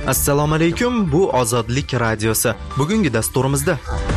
Assalomu alaykum, bu Ozodlik radiosi. Bugungi dasturimizda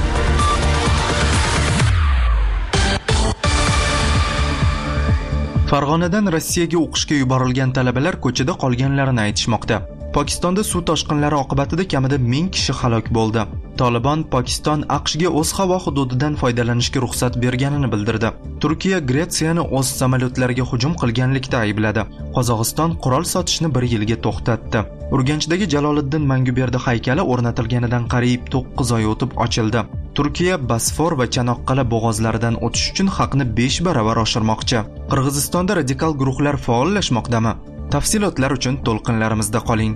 Farg'onadan Rossiyaga o'qishga yuborilgan talabalar ko'chada qolganlarini aytishmoqda. Pokistonda suv toshqinlari oqibatida kamida 1000 kishi halok bo'ldi. Taliban Pokiston AQShga o'z havo hududidan foydalanishga ruxsat berganini bildirdi. Turkiya Gretsiyani o'z samolyotlariga hujum qilganlikda aybladi. Qozog'iston qurol sotishni 1 yilga to'xtatdi. Urganchdagi Jaloliddin Manguberdi haykali o'rnatilganidan qariyb 9 oy o'tib ochildi. Turkiya Bosfor va Chanoqqal'a bo'g'ozlaridan o'tish uchun haqni 5 baravar oshirmoqchi. Qirg'izistonda radikal guruhlar faollashmoqdami? Tafsilotlar uchun to'lqinlarimizda qoling.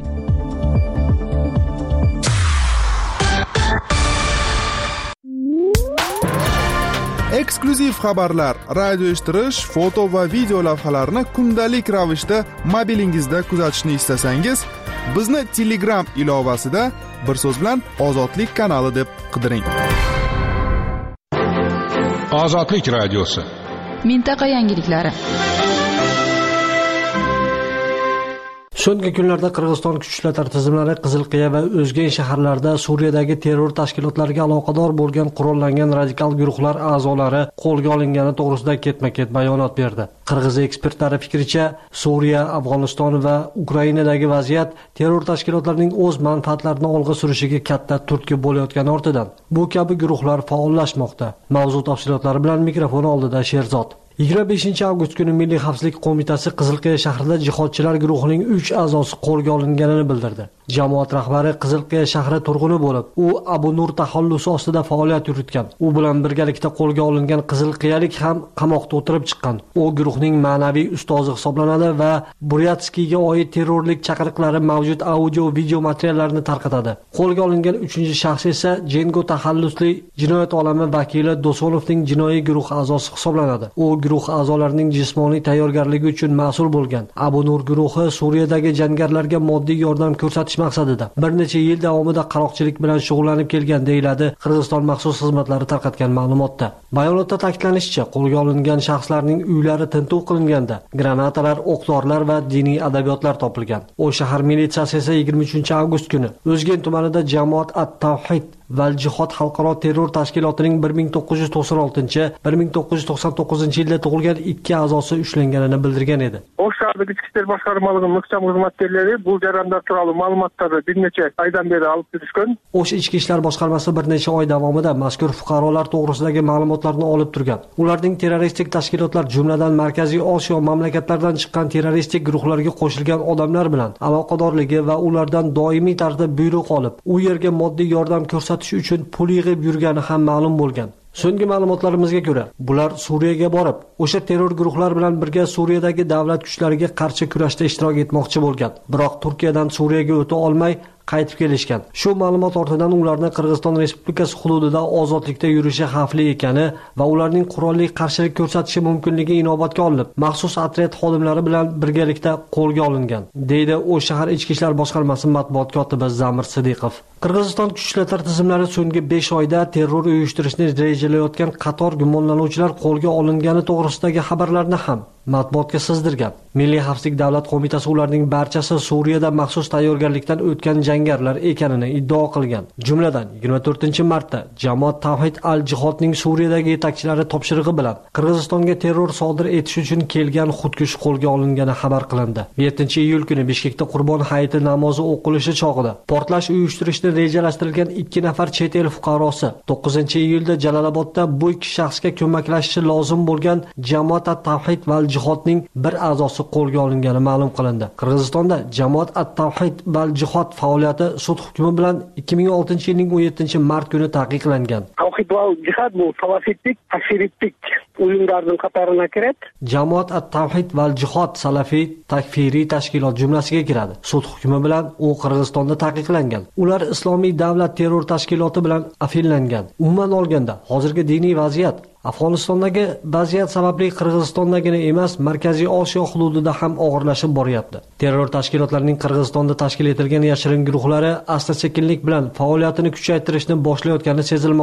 Eksklyuziv xabarlar, radio eshittirish, foto va video lavhalarni kundalik ravishda mobilingizda kuzatishni istasangiz, bizni Telegram ilovasida bir so'z bilan Ozodlik kanali deb qidiring. Ozodlik radiosi. Mintaqa yangiliklari. So'nggi kunlarda Qirg'iziston kuch ishlatma tizimlari Qizilqiya va o'zga shaharlarda Suriyadagi terror tashkilotlariga aloqador bo'lgan qurollangan radikal guruhlar a'zolari qo'lga olingani to'g'risida ketma-ket bayonot berdi. Qirg'iz ekspertlari fikricha, Suriya, Afg'oniston va Ukrainadagi vaziyat terror tashkilotlarining o'z manfaatlarini olg'a surishiga katta turtki bo'layotgani ortidan bu kabi guruhlar faollashmoqda. Mavzu tafsilotlari bilan mikrofon oldida Sherzod. 25 avgust kuni Milliy xavfsizlik qo'mitasi Qizilqiya shahrida jihodchilar guruhining 3 a'zosi qo'lga olinganini bildirdi. Jamoat rahbari Qizilqiya shahri turg'uni bo'lib, u Abu Nur taxallusi ostida faoliyat yuritgan. U bilan birgalikda qo'lga olingan qizilqiyalik ham qamoqda o'tirib chiqqan. U guruhning ma'naviy ustozi hisoblanadi va Buryatskiyga oid terrorlik chaqiriqlari mavjud audio-video materiallarini tarqatadi. Qo'lga olingan 3-shaxs esa Jengo taxallusli jinoyat olami vakili Dosonovning jinoiy guruh a'zosi hisoblanadi. U guruh a'zolarining jismoniy tayyorgarligi uchun mas'ul bo'lgan. Abu Nur guruhi Suriyadagi jangarilarga moddiy yordam ko'rsatish maqsadida bir necha yil davomida qaroqchilik bilan shug'ullanib kelgan deyiladi Qirg'iziston maxsus xizmatlari tarqatgan ma'lumotda. Bayonotda ta'kidlanishicha, qo'lga olingan shaxslarning uylari tintuv qilinganda granatalar, o'q-dorilar va diniy adabiyotlar topilgan. O shahar militsiyasi esa 23 avgust kuni O'zgen tumanida Jamoat at-Tavhid va Jihod xalqaro terror tashkilotining 1999-1999 yilda tug'ilgan 2 a'zosi ushlanganini bildirgan edi. Oq shahardagi ichki ishlar boshqarmalarining muhtam xizmatchilari bu jarayonlar turali ma'lumotlarni bir necha oydan beri olib turishgan. O'sha ichki ishlar boshqarmasi bir necha oy davomida mazkur fuqarolar to'g'risidagi ma'lumotlarni olib turgan. Ularning terroristik tashkilotlar, jumladan Markaziy Osiyo mamlakatlaridan chiqqan terroristik guruhlarga qo'shilgan odamlar bilan aloqadorligi va ulardan doimiy tarzda buyruq olib, u yerga moddiy yordam ko'rsatish uchun pul yig'ib yurgani ham ma'lum bo'lgan. So'nggi ma'lumotlarimizga ko'ra, bular Suriyaga borib, o'sha terror guruhlar bilan birga Suriyadagi davlat kuchlariga qarshi kurashda ishtirok etmoqchi bo'lgan. Biroq Turkiyadan Suriyaga o'ta olmay qaytib kelishgan. Shu ma'lumot ortidan ularning Qirg'iziston Respublikasi hududida ozodlikda yurishi xavfli ekani va ularning qurolli qarshilik ko'rsatishi mumkinligi inobatga olinib, maxsus otryad xodimlari bilan birgalikda qo'lga olingan, deydi o'sha shahar ichki ishlar boshqarmasi matbuot kotibi Zamir Sidiqov. Qirg'iziston kuch ishlatma tizimlari so'nggi 5 oyda terror uyushtirishni rejalayotgan qator gumonlanuvchilar qo'lga olingani to'g'risidagi xabarlarni ham matbuotga sizdirgan. Milliy xavfsizlik davlat qo'mitasi ularning barchasi Suriyada maxsus tayyorgarlikdan o'tgan jangarilar ekanini iddao qilgan. Jumladan 24-martda Jamoat Tavhid al-Jihodning Suriyadagi yetakchilari topshirig'i bilan Qirg'izistonga terror sodir etish uchun kelgan xudkush qo'lga olingani xabar qilindi. 7-iyul kuni Bishkekda Qurbon hayiti namozi o'qilishi chog'ida portlash uyushtirishni rejalashtirilgan 2 nafar chet el fuqarosi 9-iyulda Jalolobodda bu 2 shaxsga ko'maklashishi lozim bo'lgan Jamoat at-Tavhid va al-Jihodning bir a'zosi qo'lga olingani ma'lum qilindi. Qirg'izistonda Jamoat at-Tavhid va al-Jihod faoliyati sud hukmi bilan 2006-yilning 17-mart kuni taqiqlangan. Tavhid va jihod bu salafitlik, takfirlik o'yinlarning qatoriga kiradi. Jamoat at-Tavhid va al-Jihod salafiy takfiriy tashkilot jumlasiga kiradi. Sud hukmi bilan u Qirg'izistonda taqiqlangan. Ular Islomiy davlat terror tashkiloti bilan afillangan. Umuman olganda, hozirgi diniy vaziyat Afg'onistondagi vaziyat sababli Qirg'izistondagina emas, Markaziy Osiyo hududida ham og'irlashib boryapti. Terror tashkilotlarining Qirg'izistonda tashkil etilgan yashirin guruhlari asta-sekinlik bilan faoliyatini kuchaytirishni boshlayotgani sezilmoqda, dedi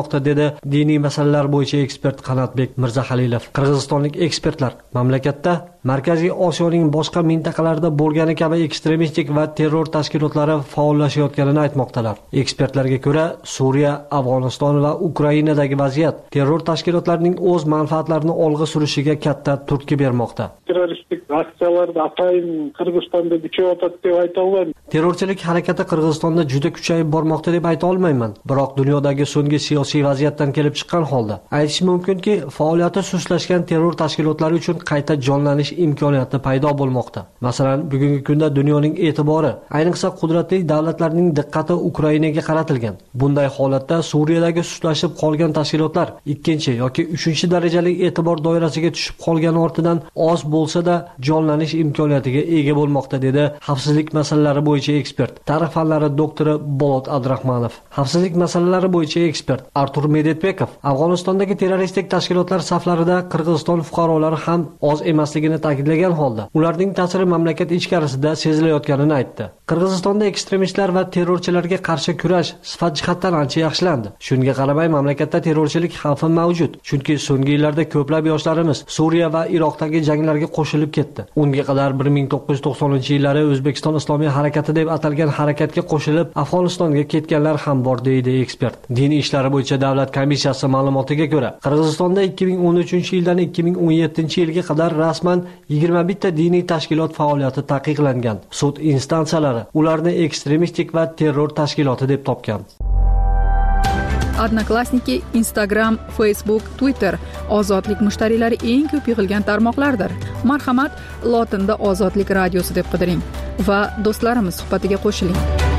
dedi diniy masalalar bo'yicha ekspert Qanatbek Mirzahalilov. Qirg'izistonlik ekspertlar mamlakatda Markaziy Osiyoning boshqa mintaqalarida bo'lgani kabi ekstremistik va terror tashkilotlari faollashayotganini aytmoqdalar. Ekspertlarga ko'ra, Suriya, Afg'oniston va Ukrainadagi vaziyat terror tashkilotlarining o'z manfaatlarini olg'a surishiga katta turtki bermoqda. Terroristik aksiyalarda atayin Qirg'izistonda kuchayotadi deb ayta olmayman. Terrorchilik harakati Qirg'izistonda juda kuchayib bormoqda deb ayta olmayman. Biroq dunyodagi so'nggi siyosiy vaziyatdan kelib chiqqan holda aytish mumkinki, faoliyati sustlashgan terror tashkilotlari uchun qayta jonlanish imkoniyati paydo bo'lmoqda. Masalan, bugungi kunda dunyoning e'tibori, ayniqsa qudratli davlatlarning diqqati Ukrainaga qaratilgan. Bunday holatda Suriyadagi sustlashib qolgan tashkilotlar ikkinchi yoki uchinchi darajali e'tibor doirasiga tushib qolgani ortidan oz bo'lsa-da jonlanish imkoniyatiga ega bo'lmoqda, dedi xavfsizlik masalalari bo'yicha ekspert, tarix fanlari doktori Bolot Abdurahmonov. Xavfsizlik masalalari bo'yicha ekspert Artur Medetbekov Afg'onistondagi terroristik tashkilotlar saflarida Qirg'iziston fuqarolari ham oz emasligini ta'kidlagan holda, ularning ta'siri mamlakat ichkarisida sezilayotganini aytdi. Qirg'izistonda ekstremistlar va terrorchilarga qarshi kurash sifat jihatdan ancha yaxshilandi. Shunga qaramay mamlakatda terrorchilik xavfi mavjud, chunki so'nggi yillarda ko'plab yoshlarimiz Suriya va Iroqdagi janglarga qo'shilib ketdi. Unga qadar 1990-yillari O'zbekiston Islomiy harakati deb atalgan harakatga qo'shilib Afg'onistonga ketganlar ham bor, deydi ekspert. Din ishlari bo'yicha davlat komissiyasi ma'lumotiga ko'ra, Qirg'izistonda 2013-yildan 2017-yilga qadar rasman 21 ta diniy tashkilot faoliyati taqiqlangan. Sud instansiyalari ularni ekstremistik va terror tashkiloti deb topgan. Odnoklassniki, Instagram, Facebook, Twitter ozodlik mushtariylari eng ko'p yig'ilgan tarmoqlardir. Marhamat, lotinda Ozodlik radiosi deb qidiring va do'stlarimiz suhbatiga qo'shiling.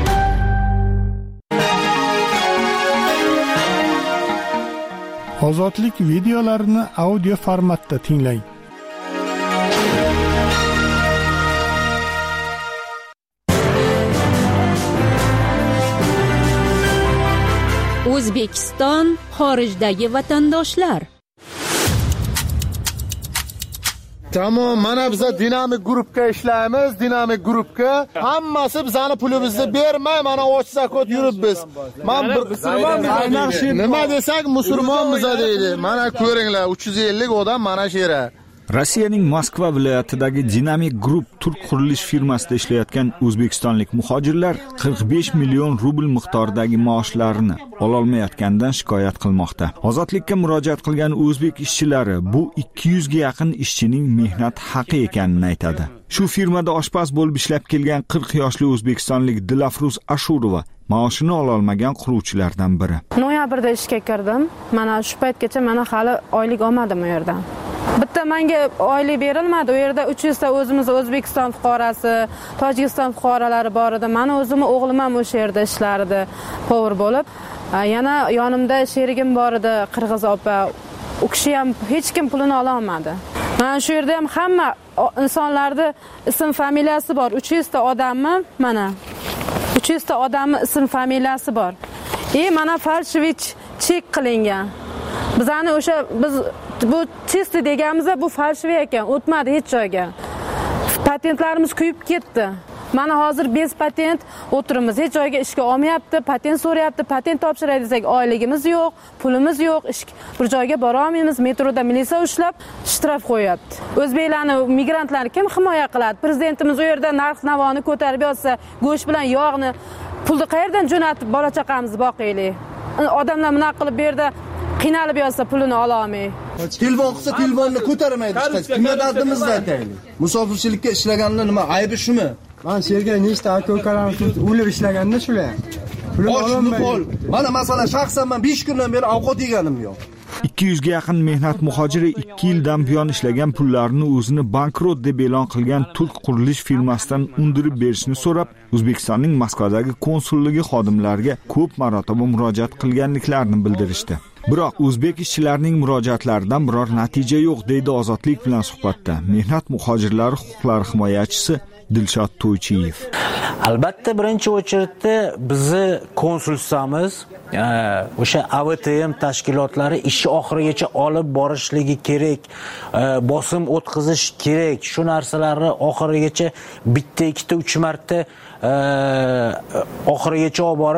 Ozodlik videolarini audio formatda tinglang. O'zbekiston xorijdagi vatandoshlar. Tamam, mana biz dinamik grupga ishlaymiz, dinamik grupga. Hammasi bizani pulimizni bermay, mana och zakot yuribmiz. Men bir musulmon, nima desak musulmonmiz deydi. Mana ko'ringlar, 350 odam mana shu yerda. Rossiyaning Moskva viloyatidagi Dinamik Group turk qurilish firmasida ishlayotgan o'zbekistonlik muhojirlar 45 million rubl miqdoridagi maoshlarini ololmayotganidan shikoyat qilmoqda. Ozodlikka murojaat qilgan o'zbek ishchilari bu 200 ga yaqin ishchining mehnat haqi ekanini aytadi. Shu firmada oshpaz bo'lib ishlab kelgan 40 yoshli o'zbekistonlik Dilafruz Ashurova maoshini ololmagan quruvchilardan biri. Noyabrda ishga kirdim. Mana shu paytgacha mana hali oylik olmadim u yerdan. Bitta menga oylik berilmadi. U yerda 300 ta o'zimiz O'zbekiston fuqarosi, Tojikiston fuqarolari bor edi. Meni o'zimni o'g'lim ham o'sha yerda ishlardi, povur bo'lib. Yana yonimda sherigim bor edi, Qirg'iz opa. U kishi ham hech kim pulini ola olmadi. Mana shu yerda ham hamma insonlarning ism familiyasi bor. 300 ta odammi? Mana 300 ta odamning ism familiyasi bor. Mana falshivich chek qilingan. Bizani o'sha biz bu chisti deganimizda bu falshiviy ekan, o'tmadi hech joyga. Patentlarimiz kuyib ketdi. Mana hozir bez patent o'tirimiz, hech joyga ishga olmayapti, patent so'rayapti, patent topshiray desak oyligimiz yo'q, pulimiz yo'q, bir joyga bora olmaymiz, metroda militsiya ushlab shtraf qo'yapti. O'zbeklarni, migrantlarni kim himoya qiladi? Prezidentimiz u yerda narx-navoni ko'tarib yotsa, go'sht bilan yog'ni, pulni qayerdan jo'natib bola chaqamizni boqaylik? Odamlar bunaqa qilib bu yerda qiynalib yotsa pulini ola olmay. Telefon qilsa telefonni ko'tarmaydi hech qaysi. Kimga dardimizni aytaylik? Musofirchilikka ishlaganlar nima aybi shumi? Men sherga nechta aka-ukalarim o'lib ishlaganda shular. Mana masalan shaxsan men 5 kundan beri ovqat yeganim yo'q. 200 ga yaqin mehnat muhojiri 2 yildan buyon ishlagan pullarini o'zini bankrot deb e'lon qilgan turk qurilish firmasidan undirib berishni so'rab, O'zbekistonning Moskvadagi konsulligi xodimlariga ko'p marotaba murojaat qilganliklarini bildirishdi. Biroq o'zbek ishchilarining murojaatlaridan biror natija yo'q, deydi Ozodlik bilan suhbatda mehnat muhojirlari huquqlari himoyachisi Dilshod To'ychiyev. Albatta birinchi o'chirda bizni konsulsiyamiz o'sha AVTM tashkilotlari ishi oxirigacha olib borishligi kerak, bosim o'tkazish kerak. Shu narsalarni oxirigacha bitta, ikkita, 3 marta oxirigacha olib borib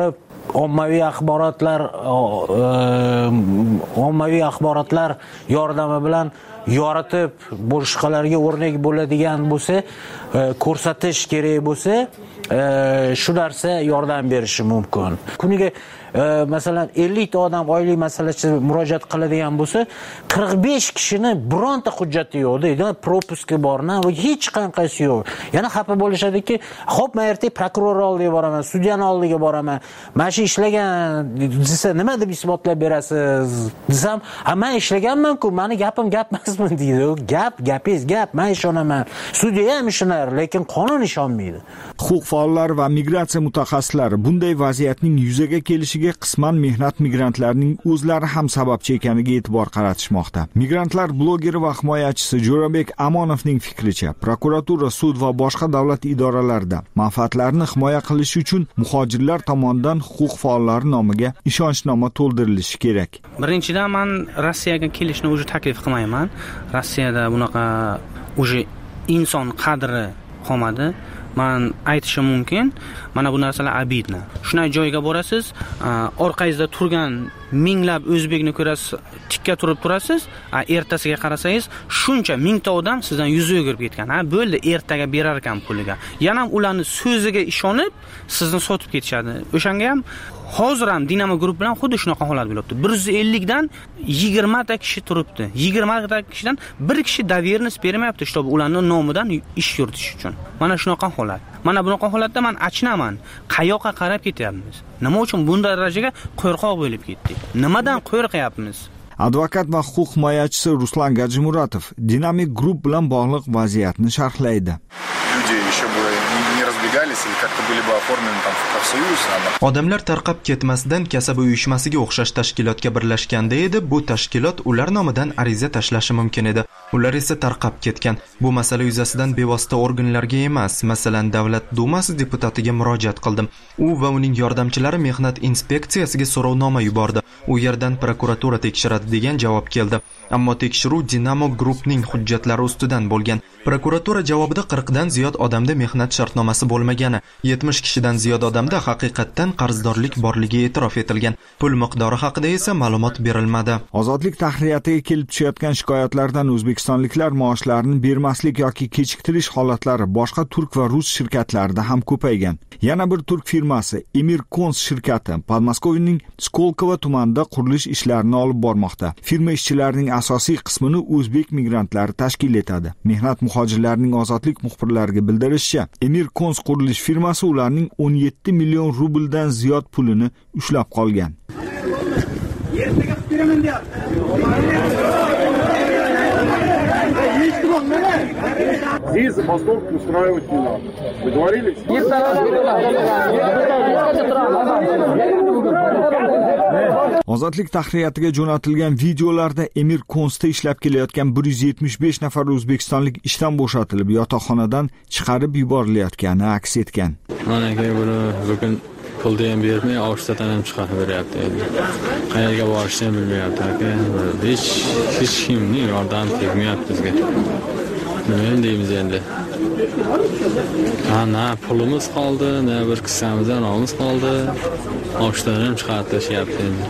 ommaviy axborotlar yordami bilan yoritib boshqalarga o'rnak bo'ladigan bo'lsa, ko'rsatish kerak bo'lsa, shu narsa yordam berishi mumkin. Kuniga masalan 50 ta odam oylik masalasi murojaat qiladigan bo'lsa, 45 kishini bironta hujjati yo'q deydi, propiska bormi, hech qanaqasi yo'q. Yana xafa bo'lishadiki, xo'p, men ertaga prokuror oldiga boraman, sudyani oldiga boraman. Mana shu ishlagan desa nima deb isbotlab berasiz? Desam, "Ha, men ishlaganman-ku, meni gapim gap emasmi?" deydi. Gapingiz gap, men ishonaman. Sudya ham ishonar, lekin qonun ishonmaydi. Huquq faollari va migratsiya mutaxassislari bunday vaziyatning yuzaga kelishiga qisman mehnat migrantlarining o'zlari ham sababchi ekaniga e'tibor qaratishmoqda. Migrantlar blogeri va himoyachisi Jo'rabek Amonovning fikricha, prokuratura, sud va boshqa davlat idoralarida manfaatlarini himoya qilish uchun muhojirlar tomonidan huquq faollari nomiga ishonchnoma to'ldirilishi kerak. Birinchidan, men Rossiyaga kelishni o'zi taklif qilmayman. Rossiyada bunaqa o'zi inson qadri qolmadi. Men aytishim mumkin, mana bu narsalar abidna. Shunday joyga borasiz, orqangizda turgan minglab o'zbekni ko'rasiz, tikka turib turasiz, ertasiga qarasangiz, shuncha mingta odam sizdan yuz o'girib ketgan. Bo'ldi, ertaga berar ekan puliga. Yana ham ularning so'ziga ishonib, sizni sotib ketishadi. O'shanga ham hozir ham Dinamo Group bilan xuddi shunaqa holat bo'libdi. 150 dan 20 ta kishi turibdi. 20 ta kishidan bir kishi доверенность bermayapti, чтобы ularning nomidan ish yuritish uchun. Mana shunaqa holat. Mana bunaqa holatda men achinaman. Qayoqqa qarab ketyapmiz? Nima uchun bunday darajaga qo'rqoq bo'lib ketdik? Nimadan qo'rqyapmiz? Advokat va huquq himoyachisi Ruslan Gajimuratov Dynamic Group bilan bog'liq vaziyatni sharhlaydi. Odamlar tarqab ketmasidan kasaba uyushmasiga o'xshash tashkilotga birlashganda edi, bu tashkilot ular nomidan ariza tashlashi mumkin edi. Ular esa tarqab ketgan. Bu masala yuzasidan bevosita organlarga emas, masalan, Davlat Dumasi deputatiga murojaat qildim. U va uning yordamchilari mehnat inspeksiyasiga so'rovnoma yubordi. U yerdan prokuratura tekshiradi degan javob keldi. Ammo tekshiruv Dinamo Groupning hujjatlari ustidan bo'lgan. Prokuratura javobida 40 dan ziyod odamda mehnat shartnomasi bo'lmagani, 70 kishidan ziyod odamda haqiqatdan qarzdorlik borligi e'tirof etilgan. Pul miqdori haqida esa ma'lumot berilmadi. Ozodlik tahriyatiga kelib tushayotgan shikoyatlardan o'zbekistonliklar maoshlarini bermaslik yoki kechiktirish holatlari boshqa turk va rus shirkatlarida ham ko'paygan. Yana bir turk firmasi Emir Kons shirkati Podmoskoviyaning Skolkovo tumanida qurilish ishlarini olib bormoqda. Firma ishchilarining asosiy qismini o'zbek migrantlari tashkil etadi. Mehnat muhojirlarining ozodlik muxbirlariga bildirishicha, Emir Kons qurilish firmasi ularning 17 million rubldan ziyod pulini ushlab qolgan. Здесь забастовку устраивать не надо. Договорились? Ozodlik tahriyatiga jo'natilgan videolarda Emir Konsda ishlab kelayotgan 175 nafar o'zbekistonlik ishdan bo'shatilib, yotoqxonadan chiqarib yuborilayotgani aks etgan. Mana buni bugun pulni ham bermay, oshtadan ham chiqarib beryapti. Qayerga borishni ham bilmayapti aka. Hech kimning yordami tegmayapti bizga. Nima deymiz endi? Na pulimiz qoldi, na bir kissamizdan olamiz qoldi. Oshtadan ham chiqarib tashyapti endi.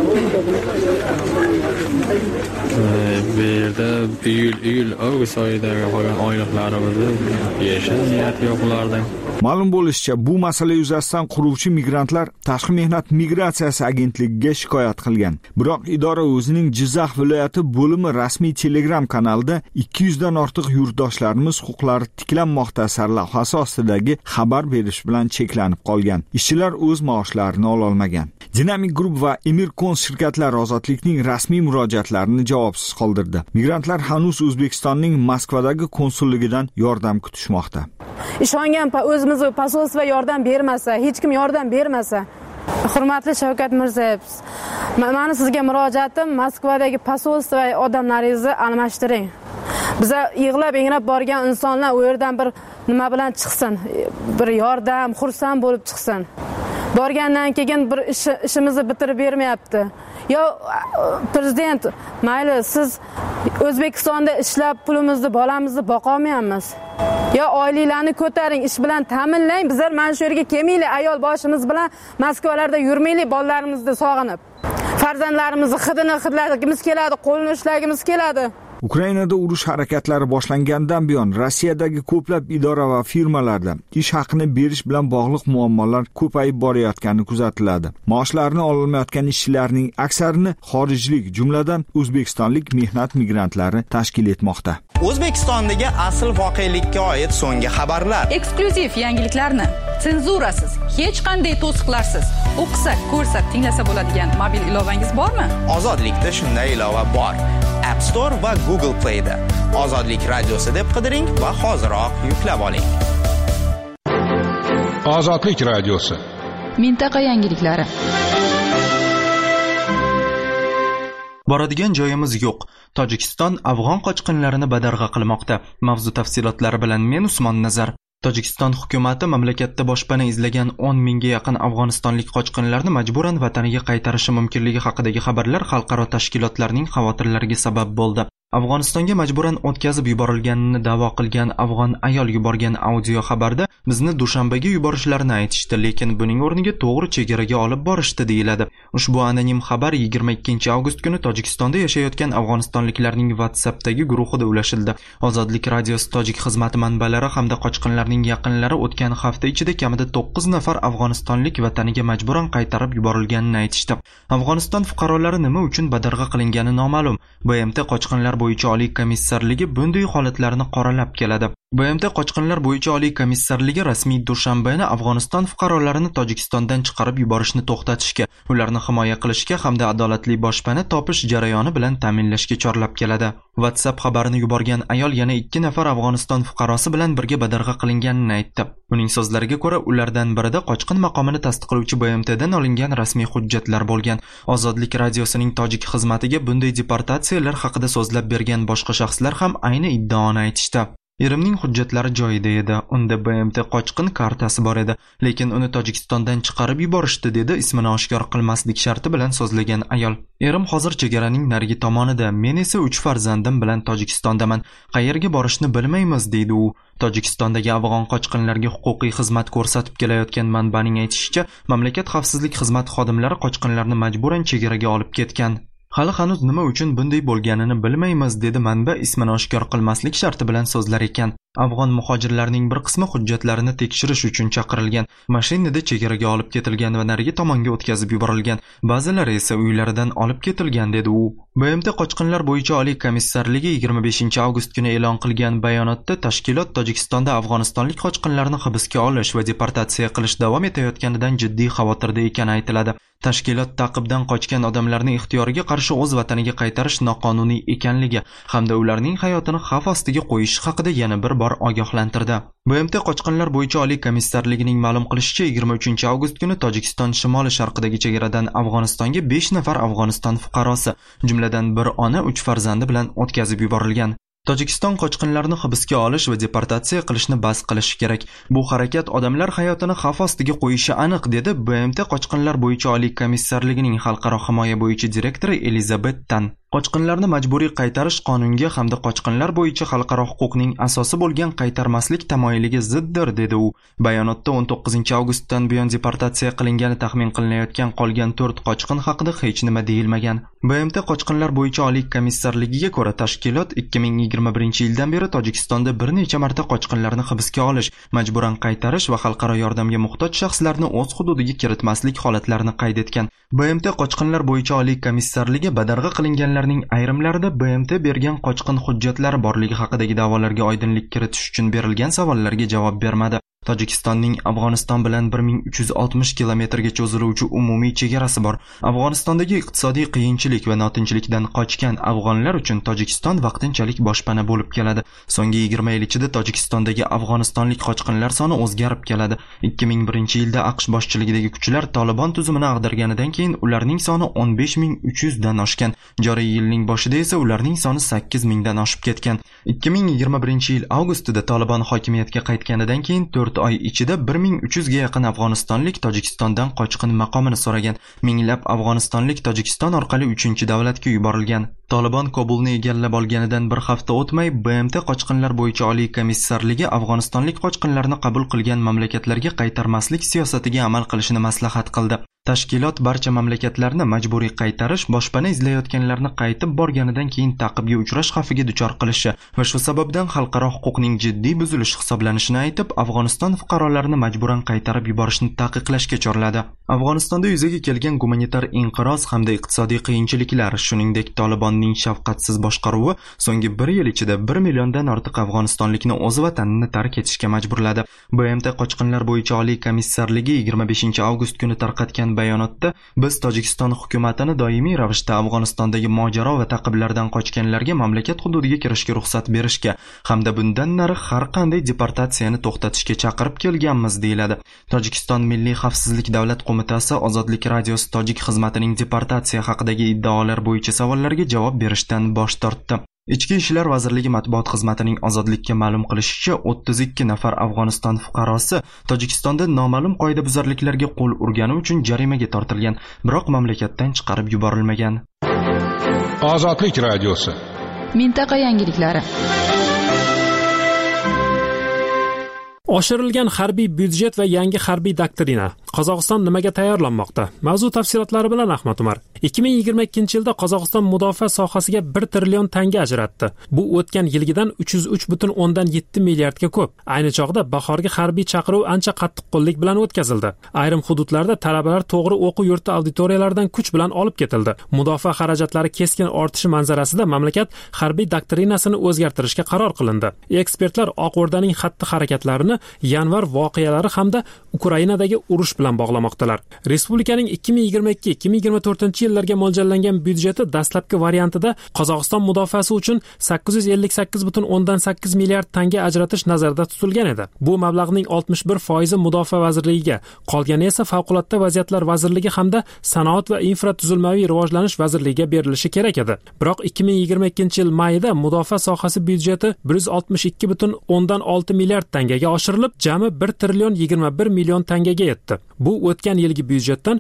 Bu yerda iyul avgust oyidagi qolgan oyliklarimizni berishga niyat yo'q ulardan. Ma'lum bo'lishicha, bu masala yuzasidan quruvchi migrantlar Tashqi mehnat migratsiyasi agentligiga shikoyat qilgan. Biroq idora o'zining Jizzax viloyati bo'limi rasmiy Telegram kanalida 200 dan ortiq yurtdoshlarimiz huquqlari tiklanmoqda sarlavhasi ostidagi xabar berish bilan cheklanib qolgan. Ishchilar o'z maoshlarini ola olmagan. Dynamic Group va Emir Kons shirkatlari ozodlikning rasmiy murojaatlarini javobsiz qoldirdi. Migrantlar hanuz O'zbekistonning Moskvadagi konsulligidan yordam kutishmoqda. Ishongan o'zimiz posolstva yordam bermasa, hech kim yordam bermasa, hurmatli Shavkat Mirziyoyev, meni sizga murojaatim, Moskvadagi posolstva odamlaringizni almashtiring. Biza yig'lab-engrab borgan insonlar u yerdan bir nima bilan chiqsin, bir yordam, xursand bo'lib chiqsin. Borgandan keyin bir ishimizni bitirib bermayapti. yo prezident mayli siz O'zbekistonda ishlab pulimizni bolamizni boqolmayapmiz. Yo oilalarni ko'taring, ish bilan ta'minlang. Bizlar mana shu yerga kelmaylik, ayol boshimiz bilan Moskvalarda yurmaylik, bolalarimizni sog'inib. Farzandlarimizni hidini hidlagimiz keladi, qo'lini ushlagimiz keladi. Ukrainada urush harakatlari boshlangandan buyon Rossiyadagi ko'plab idora va firmalarda ish haqini berish bilan bog'liq muammolar ko'payib borayotgani kuzatiladi. Maoshlarni ololmayotgan ishchilarning aksarini xorijlik, jumladan o'zbekistonlik mehnat migrantlari tashkil etmoqda. O'zbekistondagi asl voqelikka oid so'nggi xabarlar, eksklyuziv yangiliklarni senzurasiz, hech qanday to'siqlarsiz o'qisa, ko'rsa, tinglasa bo'ladigan mobil ilovangiz bormi? Ozodlikda shunday ilova bor. App Store va Google Play da Ozodlik radiosi deb qidiring va hoziroq yuklab oling. Ozodlik radiosi. Mintaqa yangiliklari. Boradigan joyimiz yo'q. Tojikiston afg'on qochqinlarini badarg'a qilmoqda. Mavzu tafsilotlari bilan men Usmon Nazar. Tojikiston hukumati mamlakatda boshpana izlagan 10 mingga yaqin afg'onistonlik qochqinlarni majburan vataniga qaytarishi mumkinligi haqidagi xabarlar xalqaro tashkilotlarning xavotirlariga sabab bo'ldi. Afg'onistonga majburan o'tkazib yuborilganini da'vo qilgan afg'on ayol yuborgan audio xabarda bizni Dushanbaga yuborishlarini aytishdi, lekin buning o'rniga to'g'ri chegaraga olib borishdi deyiladi. Ushbu anonim xabar 22 avgust kuni Tojikistonda yashayotgan afg'onistonliklarning WhatsAppdagi guruhida ulashildi. Ozodlik radiosi tojik xizmati manbalari hamda qochqinlarning yaqinlari o'tgan hafta ichida kamida 9 nafar afg'onistonlik vataniga majburan qaytarib yuborilganini aytishdi. Afg'oniston fuqarolari nima uchun badarg'a qilingani noma'lum. BMT qochqinlar bo'yicha oliy komissarligi bunday holatlarni qoralab keladi. BMT qochqinlar bo'yicha oliy komissarligi rasmiy Dushanbani Afg'oniston fuqarolarini Tojikistondan chiqarib yuborishni to'xtatishga, ularni himoya qilishga hamda adolatli boshpana topish jarayoni bilan ta'minlashga chorlab keladi. WhatsApp xabarini yuborgan ayol yana 2 nafar Afg'oniston fuqarosi bilan birga badarg'a qilinganini aytdi. Uning so'zlariga ko'ra, ulardan birida qochqin maqomini tasdiqlovchi BMTdan olingan rasmiy hujjatlar bo'lgan. Ozodlik radiosining tojik xizmatiga bunday deportatsiyalar haqida so'zlab bergan boshqa shaxslar ham ayni iddaoni aytishdi. Erimning hujjatlari joyida edi. Unda BMT qochqin kartasi bor edi, lekin uni Tojikistondan chiqarib yuborishdi, dedi ismini oshkor qilmaslik sharti bilan so'zlagan ayol. Erim hozir chegaraning narigi tomonida, men esa 3 farzandim bilan Tojikistondaman. Qayerga borishni bilmaymiz, deydi u. Tojikistondagi afg'on qochqinlarga huquqiy xizmat ko'rsatib kelayotgan manbaning aytishicha, mamlakat xavfsizlik xizmati xodimlari qochqinlarni majburan chegaraga olib ketgan. Hali hanuz nima uchun bunday bo'lganini bilmaymiz, dedi manba ismini oshkor qilmaslik sharti bilan so'zlar ekan. Afg'on muhojirlarning bir qismi hujjatlarini tekshirish uchun chaqirilgan, mashinada chegaraga olib ketilgan va narigi tomonga o'tkazib yuborilgan. Ba'zilari esa uylaridan olib ketilgan, dedi u. BMT qochqinlar bo'yicha oliy komissarligi 25 avgust kuni e'lon qilgan bayonotda tashkilot Tojikistonda afg'onistonlik qochqinlarni hibsga olish va deportatsiya qilish davom etayotganidan jiddiy xavotirda ekani aytiladi. Tashkilot ta'qibdan qochgan odamlarni ixtiyoriga qarshi o'z vataniga qaytarish noqonuniy ekanligi hamda ularning hayotini xavf ostiga qo'yish haqida yana bir bor ogohlantirdi. BMT qochqinlar bo'yicha oliy komissarligining ma'lum qilishicha 23 avgust kuni Tojikiston shimoli sharqidagi chegaradan Afg'onistonga 5 nafar Afg'oniston fuqarosi, jumladan bir ona 3 farzandi bilan o'tkazib yuborilgan. Tojikiston qochqinlarni hibsga olish va deportatsiya qilishni bas qilishi kerak. Bu harakat odamlar hayotini xavf ostiga qo'yishi aniq, dedi BMT qochqinlar bo'yicha oliy komissarligining xalqaro himoya bo'yicha direktori Elizabeth Tan. Qochqinlarni majburiy qaytarish qonunga hamda qochqinlar bo'yicha xalqaro huquqning asosi bo'lgan qaytarmaslik tamoyiliga ziddir, dedi u. Bayonotda 19 avgustdan buyon deportatsiya qilingani taxmin qilinayotgan qolgan 4 qochqin haqida hech nima deyilmagan. BMT qochqinlar bo'yicha oliy komissarligiga ko'ra, tashkilot 2021-yildan beri Tojikistonda bir necha marta qochqinlarni hibsga olish, majburan qaytarish va xalqaro yordamga muhtoj shaxslarni o'z hududiga kiritmaslik holatlarini qayd etgan. BMT qochqinlar bo'yicha oliy komissarligi badarg'a qilinganlarning ayrimlarida BMT bergan qochqin hujjatlari borligi haqidagi da'volarga oydinlik kiritish uchun berilgan savollarga javob bermadi. Tojikistonning Afg'oniston bilan 1360 kilometrga cho'ziluvchi umumiy chegarasi bor. Afg'onistondagi iqtisodiy qiyinchilik va notinchlikdan qochgan afg'onlar uchun Tojikiston vaqtinchalik boshpana bo'lib keladi. So'nggi 20 yil ichida Tojikistondagi afg'onistonlik qochqinlar soni o'zgarib keladi. 2001-yilda AQSh boshchiligidagi kuchlar Tolibon tuzumini ag'darganidan keyin ularning soni 15300 dan oshgan. Joriy yilning boshida esa ularning soni 8000 dan oshib ketgan. 2021-yil avgustida Tolibon hokimiyatga qaytganidan keyin 4 4 oy ichida 1300 ga yaqin afg'onistonlik Tojikistondan qochqin maqomini so'ragan. Minglab afg'onistonlik Tojikiston orqali 3-davlatga yuborilgan. Taliban Kobulni egallab olganidan bir hafta o'tmay BMT qochqinlar bo'yicha oliy komissarligi afg'onistonlik qochqinlarni qabul qilgan mamlakatlarga qaytarmaslik siyosatiga amal qilishni maslahat qildi. Tashkilot barcha mamlakatlarni majburiy qaytarish, boshpana izlayotganlarni qaytib borganidan keyin ta'qibga uchrash xavfiga duchor qilishi va shu sababdan xalqaro huquqning jiddiy buzilishi hisoblanishini aytib, Afg'oniston fuqarolarini majburan qaytarib yuborishni taqiqlashga chorladi. Afg'onistonda yuzaga kelgan gumanitar inqiroz hamda iqtisodiy qiyinchiliklar, shuningdek Talibanning shafqatsiz boshqaruvi so'nggi 1 yil ichida 1 milliondan ortiq afg'onistonlikni o'z vatanini tark etishga majburladi. BMT qochqinlar bo'yicha oliy komissarligi 25 avgust kuni tarqatgan bayonotda biz Tojikiston hukumatini doimiy ravishda Afg'onistondagi mojaro va ta'qiblardan qochganlarga mamlakat hududiga kirishga ruxsat berishga hamda bundan nari har qanday deportatsiyani to'xtatishga chaqirib kelganmiz deyiladi. Tojikiston Milliy xavfsizlik davlat qo'mitasi Ozodlik radiosi tojik xizmatining deportatsiya haqidagi iddaolar bo'yicha savollarga javob berishdan bosh tortdi. Ichki ishlar vazirligi matbuot xizmatining Ozodlikka ma'lum qilishicha, 32 nafar Afg'oniston fuqarosi Tojikistonda noma'lum qoidabuzarliklarga qo'l urgani uchun jarimaga tortilgan, biroq mamlakatdan chiqarib yuborilmagan. Ozodlik radiosi. Mintaqa yangiliklari. Oshirilgan harbiy byudjet va yangi harbiy doktrina. Qozog'iston nimaga tayyorlanmoqda? Mavzu tafsilotlari bilan Ahmad Umar. 2022-yilda Qozog'iston mudofaa sohasiga 1 trillion tanga ajratdi. Bu o'tgan yilgidan 303,7 milliardga ko'p. Ayni chog'da bahorgi harbiy chaqiruv ancha qattiqqo'llik bilan o'tkazildi. Ayrim hududlarda talabalar to'g'ri o'quv yurti auditoriyalaridan kuch bilan olib ketildi. Mudofaa xarajatlari keskin ortishi manzarasida mamlakat harbiy doktrinasini o'zgartirishga qaror qilindi. Ekspertlar Oq O'rdaning xatti-harakatlarini yanvar voqealari hamda Ukrainadagi urush bilan bog'lamoqdalar. Respublikaning 2022-2024-yillarga mo'ljallangan byudjeti dastlabki variantida Qozog'iston mudofaasi uchun 858,8 milliard tanga ajratish nazarda tutilgan edi. Bu mablag'ning 61% mudofaa vazirligiga, qolgani esa favqulodda vaziyatlar vazirligi hamda sanoat va infratuzilmaviy rivojlanish vazirligiga berilishi kerak edi. Biroq 2022-yil mayida mudofaa sohasi byudjeti 162,6 milliard tangaga oshirilib, jami 1 trillion 21 million tangaga yetdi. Bu o'tgan yilgi byudjetdan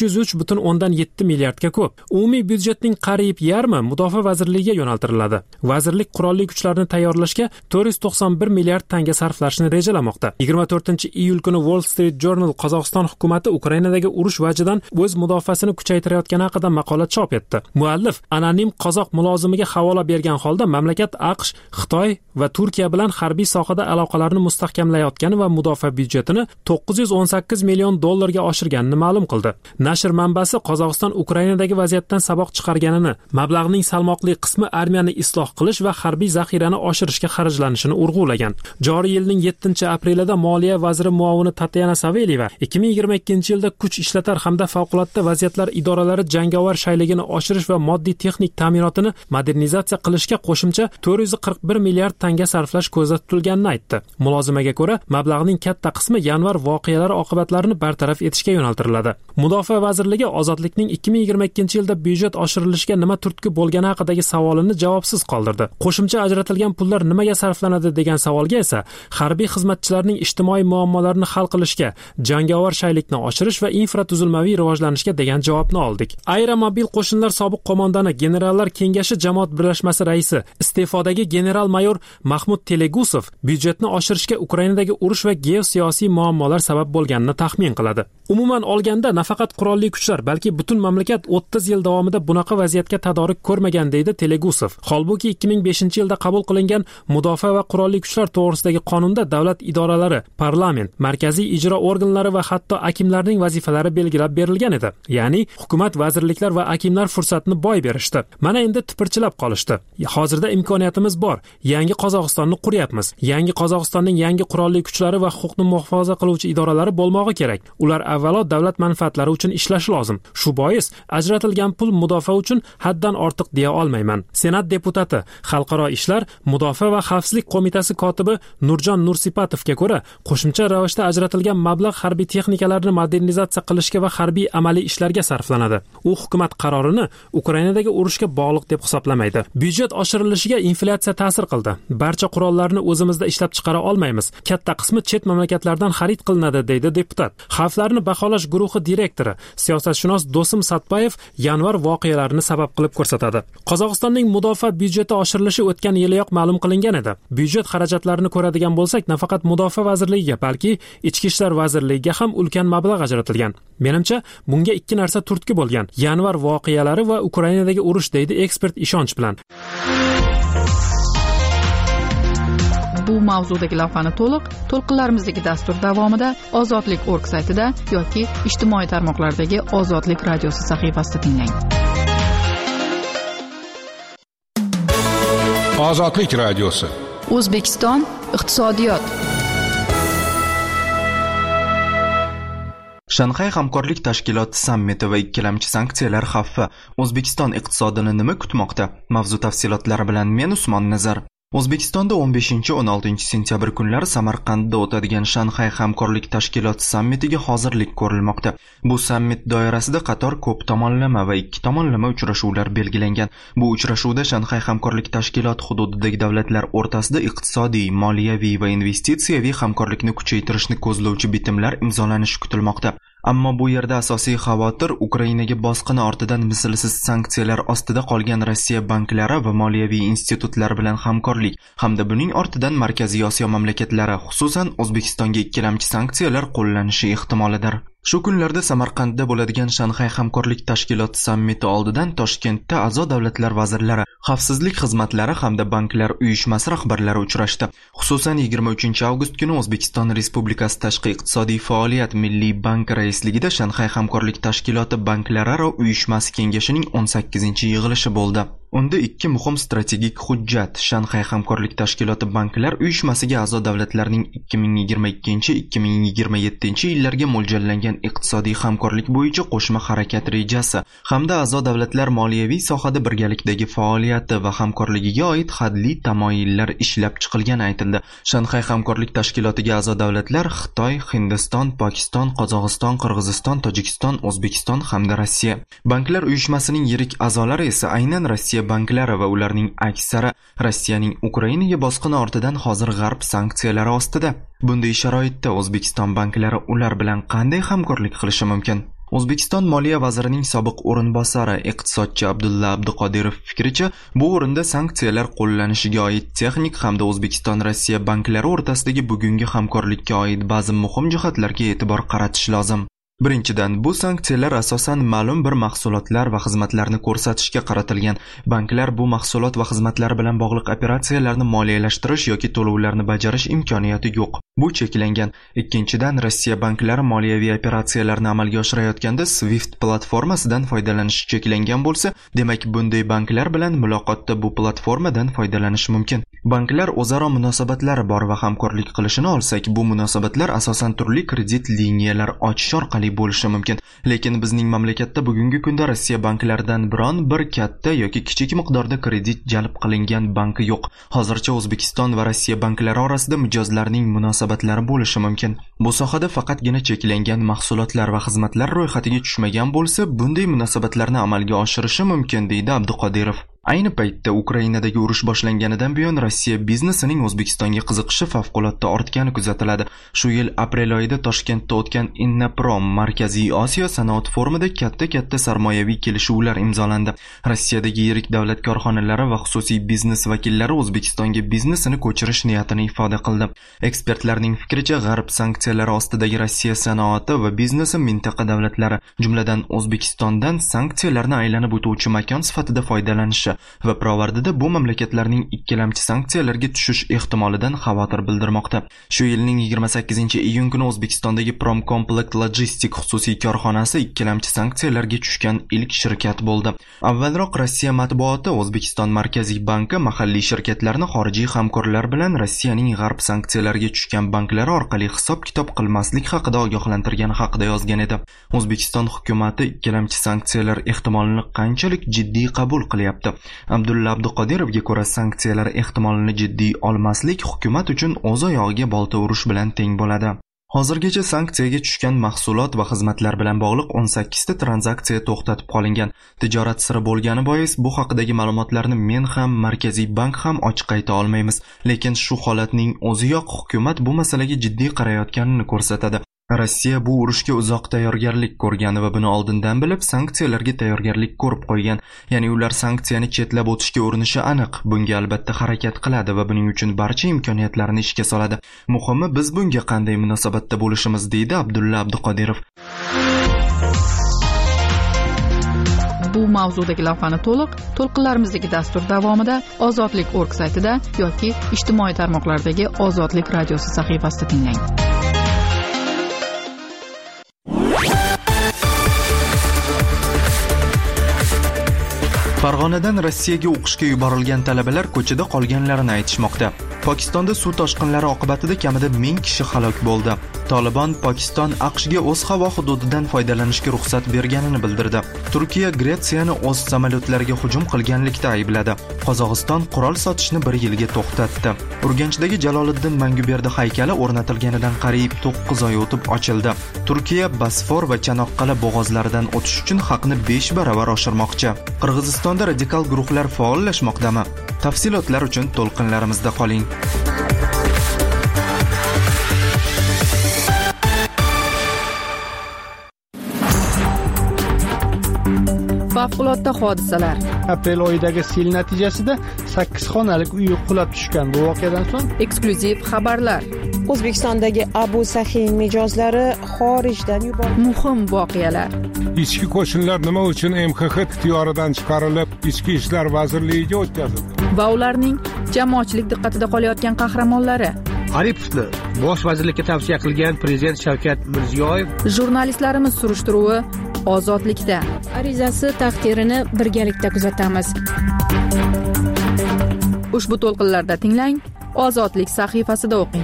303,7 milliardga ko'p. Umumiy byudjetning qariyb yarmi mudofaa vazirligiga yo'naltiriladi. Vazirlik qurolli kuchlarni tayyorlashga 491 milliard tanga sarflashni rejalamoqda. 24-iyul kuni Wall Street Journal Qozog'iston hukumatı Ukrainadagi urush vajidan o'z mudofaasini kuchaytirayotgani haqida maqola chop etdi. Muallif anonim qozoq mulozimiga havola bergan holda mamlakat AQSh, Xitoy va Turkiya bilan harbiy sohada aloqalarni mustahkamlayotgani va mudofaa byudjetini 918 million dollarga oshirganini ma'lum qildi. Nashr manbasi Qozog'iston Ukrainadagi vaziyatdan saboq chiqarganini, mablag'ning salmoqli qismi armiyani isloh qilish va harbiy zaxirani oshirishga xarajlanishini urg'ulagan. Joriy yilning 7-aprelida Moliya vaziri muovini Tatyana Savelyeva 2022-yilda kuch ishlatar hamda favqulodda vaziyatlar idoralari jangovar shayligini oshirish va moddiy texnik ta'minotini modernizatsiya qilishga qo'shimcha 441 milliard tanga sarflash ko'zda tutilganini aytdi. Mulozimaga ko'ra, mablag'ning katta qismi yanvar voqealari oqibatlarini bartaraf etishga yo'naltiriladi. Mudofaa vazirligi Ozodlikning 2022-yilda byudjet oshirilishiga nima turtki bo'lgani haqidagi savolini javobsiz qoldirdi. Qo'shimcha ajratilgan pullar nimaga sarflanadi degan savolga esa harbiy xizmatchilarning ijtimoiy muammolarini hal qilishga, jangovar shaylikni oshirish va infratuzilmaviy rivojlanishga degan javobni oldik. Aeromobil qo'shinlar sobiq qo'mondoni Generallar kengashi jamoat birlashmasi raisi, iste'fodagi general-mayor Mahmud Telegusov byudjetni oshirishga Ukrainadagi urush va geosiyosiy muammolar sabab bo'lganini taxmin qiladi. Umuman olganda nafaqat qurolli kuchlar, balki butun mamlakat 30 yil davomida bunaqa vaziyatga tadorik ko'rmagan deydi Telegusov. Holbuki 2005-yilda qabul qilingan mudofaa va qurolli kuchlar to'g'risidagi qonunda davlat idoralari, parlament, markaziy ijro organlari va hatto akimlarning vazifalari belgilab berilgan edi. Ya'ni hukumat, vazirliklar va akimlar fursatni boy berishdi. Mana endi tipirchilab qolishdi. Hozirda imkoniyatimiz bor. Yangi Qozog'istonni quryapmiz. Yangi Qozog'istonning yangi qurolli kuchlari va huquqni muhofaza qiluvchi idoralari bo'lmog'i kerak. ular avvalo davlat manfaatlari uchun ishlashi lozim. Shu bois ajratilgan pul mudofaa uchun haddan ortiq deya olmayman. Senat deputati, Xalqaro ishlar, mudofaa va xavfsizlik qo'mitasi kotibi Nurjon Nursipatovga ko'ra, qo'shimcha ravishda ajratilgan mablag' harbiy texnikalarni modernizatsiya qilishga va harbiy amaliy ishlarga sarflanadi. U hukumat qarorini Ukrainadagi urushga bog'liq deb hisoblamaydi. Byudjet oshirilishiga inflyatsiya ta'sir qildi. Barcha qurollarni o'zimizda ishlab chiqara olmaymiz. Katta qismi chet mamlakatlardan xarid qilinadi, deydi deputat. Xavflarni baholash guruhi direktori, siyosatshunos Do'sim Satbayev yanvar voqealarini sabab qilib ko'rsatadi. Qozog'istonning mudofaa byudjeti oshirilishi o'tgan yiliyoq ma'lum qilingan edi. Byudjet xarajatlarini ko'radigan bo'lsak, nafaqat mudofaa vazirligiga, balki ichki ishlar vazirligiga ham ulkan mablag' ajratilgan. Menimcha, bunga ikki narsa turtki bo'lgan: yanvar voqealari va Ukrainadagi urush, deydi ekspert ishonch bilan. Bu mavzudagi lavhani to'lqinlarimizdagi dastur davomida ozodlik.org saytida yoki ijtimoiy tarmoqlardagi Ozodlik radiosi sahifasida tinglang. Ozodlik radiosi. O'zbekiston iqtisodiyot. Shanxay hamkorlik tashkiloti sammiti va ikkilamchi sanksiyalar xavfi O'zbekiston iqtisodini nima kutmoqda? Mavzu tafsilotlari bilan men Usmon Nazar. O'zbekistonda 15-16 sentyabr kunlari Samarqandda o'tadigan Shanxay hamkorlik tashkiloti sammitiga hozirlik ko'rilmoqda. Bu sammit doirasida qator ko'p tomonlama va ikki tomonlama uchrashuvlar belgilangan. Bu uchrashuvda Shanxay hamkorlik tashkiloti hududidagi davlatlar o'rtasida iqtisodiy, moliyaviy va investitsiyaviy hamkorlikni kuchaytirishni ko'zlovchi bitimlar imzolanishi kutilmoqda. Ammo bu yerda asosiy xavotir Ukrainaga bosqini ortidan mislsiz sanksiyalar ostida qolgan Rossiya banklari va moliyaviy institutlar bilan hamkorlik hamda buning ortidan Markaziy Osiyo mamlakatlari, xususan O'zbekistonga ikkilamchi sanksiyalar qo'llanishi ehtimolidir. Shu kunlarda Samarqandda bo'ladigan Shanxay hamkorlik tashkiloti sammiti oldidan Toshkentda a'zo davlatlar vazirlari, xavfsizlik xizmatlari hamda banklar uyushmasi rahbarlari uchrashdi. Xususan 23 avgust kuni O'zbekiston Respublikasi Tashqi iqtisodiy faoliyat Milliy bank raisligida Shanxay hamkorlik tashkiloti banklararo uyushmasi kengashining 18-yig'ilishi bo'ldi. Unda ikki muhim strategik hujjat Shanxay hamkorlik tashkiloti banklar uyushmasiga a'zo davlatlarning 2022-2027 yillarga mo'ljallangan iqtisodiy hamkorlik bo'yicha qo'shma harakat rejasi hamda a'zo davlatlar moliyaviy sohada birgalikdagi faoliyati va hamkorligiga oid hadli tamoyillar ishlab chiqilgani aytildi. Shanxay hamkorlik tashkilotiga a'zo davlatlar Xitoy, Hindiston, Pokiston, Qozog'iston, Qirg'iziston, Tojikiston, O'zbekiston hamda Rossiya. Banklar uyushmasining yirik a'zolari esa aynan Rossiya banklari va ularning aksari Rossiyaning Ukrainaga bosqini ortidan hozir g'arb sanksiyalari ostida. Bunday sharoitda O'zbekiston banklari ular bilan qanday hamkorlik qilishi mumkin? O'zbekiston Moliya vazirining sobiq o'rinbosari iqtisodchi Abdulla Abduqodirov fikricha, bu o'rinda sanksiyalar qo'llanishiga oid texnik hamda O'zbekiston-Rossiya banklari o'rtasidagi bugungi hamkorlikka oid ba'zi muhim jihatlarga e'tibor qaratish lozim. Birinchidan, bu sanksiyalar asosan ma'lum bir mahsulotlar va xizmatlarni ko'rsatishga qaratilgan. Banklar bu mahsulot va xizmatlar bilan bog'liq operatsiyalarni moliyalashtirish yoki to'lovlarni bajarish imkoniyati yo'q. Bu cheklangan. Ikkinchidan, Rossiya banklari moliyaviy operatsiyalarni amalga oshirayotganda Swift platformasidan foydalanish cheklangan bo'lsa, demak bunday banklar bilan muloqotda bu platformadan foydalanish mumkin. Banklar o'zaro munosabatlari bor va hamkorlik qilishini olsak, bu munosabatlar asosan turli kredit liniyalar ochish orqali bo'lishi mumkin. Lekin bizning mamlakatda bugungi kunda Rossiya banklaridan biron bir katta yoki kichik miqdorda kredit jalb qilingan banki yo'q. Hozircha O'zbekiston va Rossiya banklari orasida mijozlarning munosabatlari bo'lishi mumkin. Bu sohada faqatgina cheklangan mahsulotlar va xizmatlar ro'yxatiga tushmagan bo'lsa, bunday munosabatlarni amalga oshirishi mumkin, deydi Abduqodirov. Ayni paytda Ukrainadagi urush boshlanganidan buyon Rossiya biznesining O'zbekistonga qiziqishi favqulodda ortgani kuzatiladi. Shu yil aprel oyida Toshkentda o'tgan Innaprom Markaziy Osiyo sanoat forumida katta sarmoyaviy kelishuvlar imzolandi. Rossiyadagi yirik davlat korxonalari va xususiy biznes vakillari O'zbekistonga biznesini ko'chirish niyatini ifoda qildi. Ekspertlarning fikricha, g'arb sanksiyalari ostidagi Rossiya sanoati va biznesi mintaqa davlatlari, jumladan O'zbekistondan sanksiyalarni aylanib o'tuvchi makon sifatida foydalanishi Polsha va Pirovardida bu mamlakatlarning ikkilamchi sanksiyalarga tushish ehtimolidan xavotir bildirmoqda. Shu yilning 28-iyun kuni O'zbekistondagi Promcomplect Logistic xususiy korxonasi ikkilamchi sanksiyalarga tushgan ilk shirkat bo'ldi. Avvalroq Rossiya matbuoti O'zbekiston Markaziy banki mahalliy shirkatlarni xorijiy hamkorlar bilan Rossiyaning g'arb sanksiyalarga tushgan banklari orqali hisob-kitob qilmaslik haqida ogohlantirgani haqida yozgan edi. O'zbekiston hukumatı ikkilamchi sanksiyalar ehtimolini qanchalik jiddiy qabul qilyapti? Abdulla Abduqodirovga ko'ra, sanksiyalar ehtimolini jiddiy olmaslik hukumat uchun o'z oyog'iga bolta urish bilan teng bo'ladi. Hozirgacha sanksiyaga tushgan mahsulot va xizmatlar bilan bog'liq 18 ta tranzaksiya to'xtatib qolingan. Tijorat siri bo'lgani bois bu haqidagi ma'lumotlarni men ham, Markaziy bank ham ochiq ayta olmaymiz. Lekin shu holatning o'ziyoq hukumat bu masalaga jiddiy qarayotganini ko'rsatadi. Rossiya bu urushga uzoq tayyorgarlik ko'rgan va buni oldindan bilib sanksiyalarga tayyorgarlik ko'rib qo'ygan. Ya'ni ular sanksiyani chetlab o'tishga urinishi aniq. Bunga albatta harakat qiladi va buning uchun barcha imkoniyatlarni ishga soladi. Muhimi biz bunga qanday munosabatda bo'lishimiz, deydi Abdulla Abduqodirov. Bu mavzudagi lavhani to'lqinlarimizdagi dastur davomida Ozodlik.org saytida yoki ijtimoiy tarmoqlardagi Ozodlik radiosi sahifasida tinglang. Farg'onadan Rossiyaga o'qishga yuborilgan talabalar ko'chada qolganlarini aytishmoqda. Pokistonda suv toshqinlari oqibatida kamida 1000 kishi halok bo'ldi. Taliban Pokiston AQShga o'z havo hududidan foydalanishga ruxsat berganini bildirdi. Turkiya Gretsiyani o'z samolyotlariga hujum qilganlikda aybladi. Qozog'iston qurol sotishni 1 yilga to'xtatdi. Urganchdagi Jaloliddin Manguberdi haykali o'rnatilganidan qariyb 9 oy o'tib ochildi. Turkiya Bosfor va Chanoqqal'a bo'g'ozlaridan o'tish uchun haqni 5 baravar oshirmoqchi. Qirg'izistonda radikal guruhlar faollashmoqdami? Tafsilotlar uchun to'lqinlarimizda qoling. Favqulodda hodisalar. Aprel oyidagi sel natijasida 8 xonalik uy qulab tushgan. Bu voqeadan so'ng eksklyuziv xabarlar. O'zbekistondagi Abu Sahin mijozlari xorijdan yuborildi. Muhim voqealar. Ichki qo'shinlar nima uchun MXX ixtiyoridan chiqarilib, Ichki ishlar vazirligiga o'tkazildi? Va ularning jamoatchilik diqqatida qolayotgan qahramonlari. Aripovni bosh vazirlikka tavsiya qilgan prezident Shavkat Mirziyoyev. Jurnalistlarimiz surishtiruvi Ozodlikda. Arizasi taqdirini birgalikda kuzatamiz. Ushbu to'lqinlarda tinglang, Ozodlik sahifasida o'qing.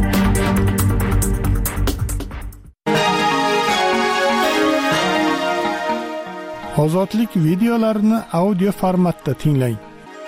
Ozodlik videolarini audio formatda tinglang.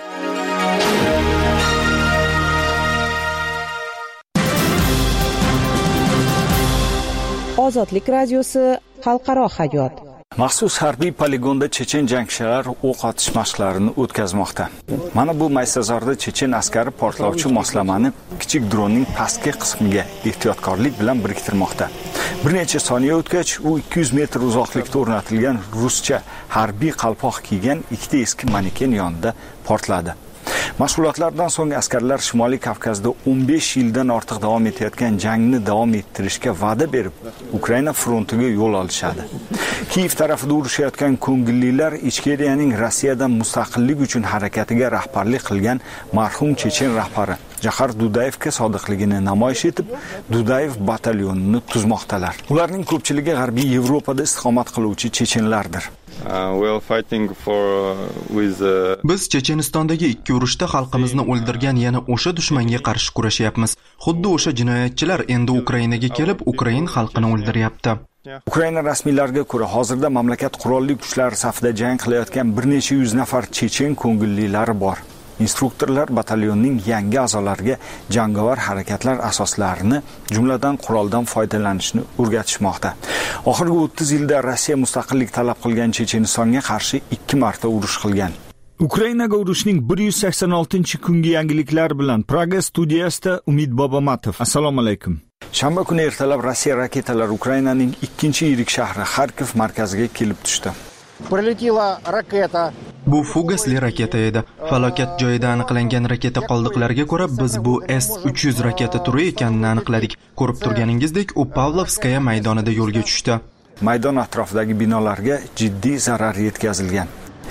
Ozodlik radiosi xalqaro hayot. Maxsus harbiy poligonda chechen jangchilar o'q otish mashqlarini o'tkazmoqda. Mana bu maysazorda chechen askari portlovchi moslamani kichik dronning pastki qismiga ehtiyotkorlik bilan biriktirmoqda. Bir necha soniya o'tgach, u 200 metr uzoqlikda o'rnatilgan ruscha harbiy qalpoq kiygan ikkita eski maneken yonida portladi. Mashg'ulotlardan so'ng askarlar Shimoliy Kavkazda 15 yildan ortiq davom etayotgan jangni davom ettirishga va'da berib, Ukraina frontiga yo'l olishadi. Kiyev tarafida urushayotgan ko'ngillilar Ichkeriyaning Rossiyadan mustaqillik uchun harakatiga rahbarlik qilgan marhum chechen rahbari Jahar Dudayevga sodiqligini namoyish etib, Dudayev batalyonini tuzmoqdalar. Ularning ko'pchiligi G'arbiy Yevropada istiqomat qiluvchi chechenlardir. Biz Chechenistondagi ikki urushda xalqimizni o'ldirgan yana o'sha dushmanga qarshi kurashyapmiz. Xuddi o'sha jinoyatchilar endi Ukrainaga kelib, Ukrain xalqini o'ldiryapti. Ukraina rasmiylariga ko'ra, hozirda mamlakat qurolli kuchlari safida jang qilayotgan bir necha yuz nafar chechen ko'ngillilari bor. Instruktorlar batalyonning yangi a'zolariga jangovar harakatlar asoslarini, jumladan quroldan foydalanishni o'rgatishmoqda. Oxirgi 30 yilda Rossiya mustaqillik talab qilgan Chechenistonga qarshi 2 marta urush qilgan. Ukrainaga urushning 186-kungi yangiliklar bilan Praga studiyasida Umid Bobomatov. Assalomu alaykum. Shanba kuni ertalab Rossiya raketalari Ukrainaning 2-yirik shahri Xarkov markaziga kelib tushdi. Прилетела ракета. Bu fugasli raketa edi. Falokat joyida aniqlangan raketa qoldiqlariga ko'ra, biz bu S-300 raketa turi ekanini aniqladik. Ko'rib turganingizdek, u Pavlovskaya maydonida yo'lga tushdi. Maydon atrofidagi binolarga jiddiy zarar yetkazilgan.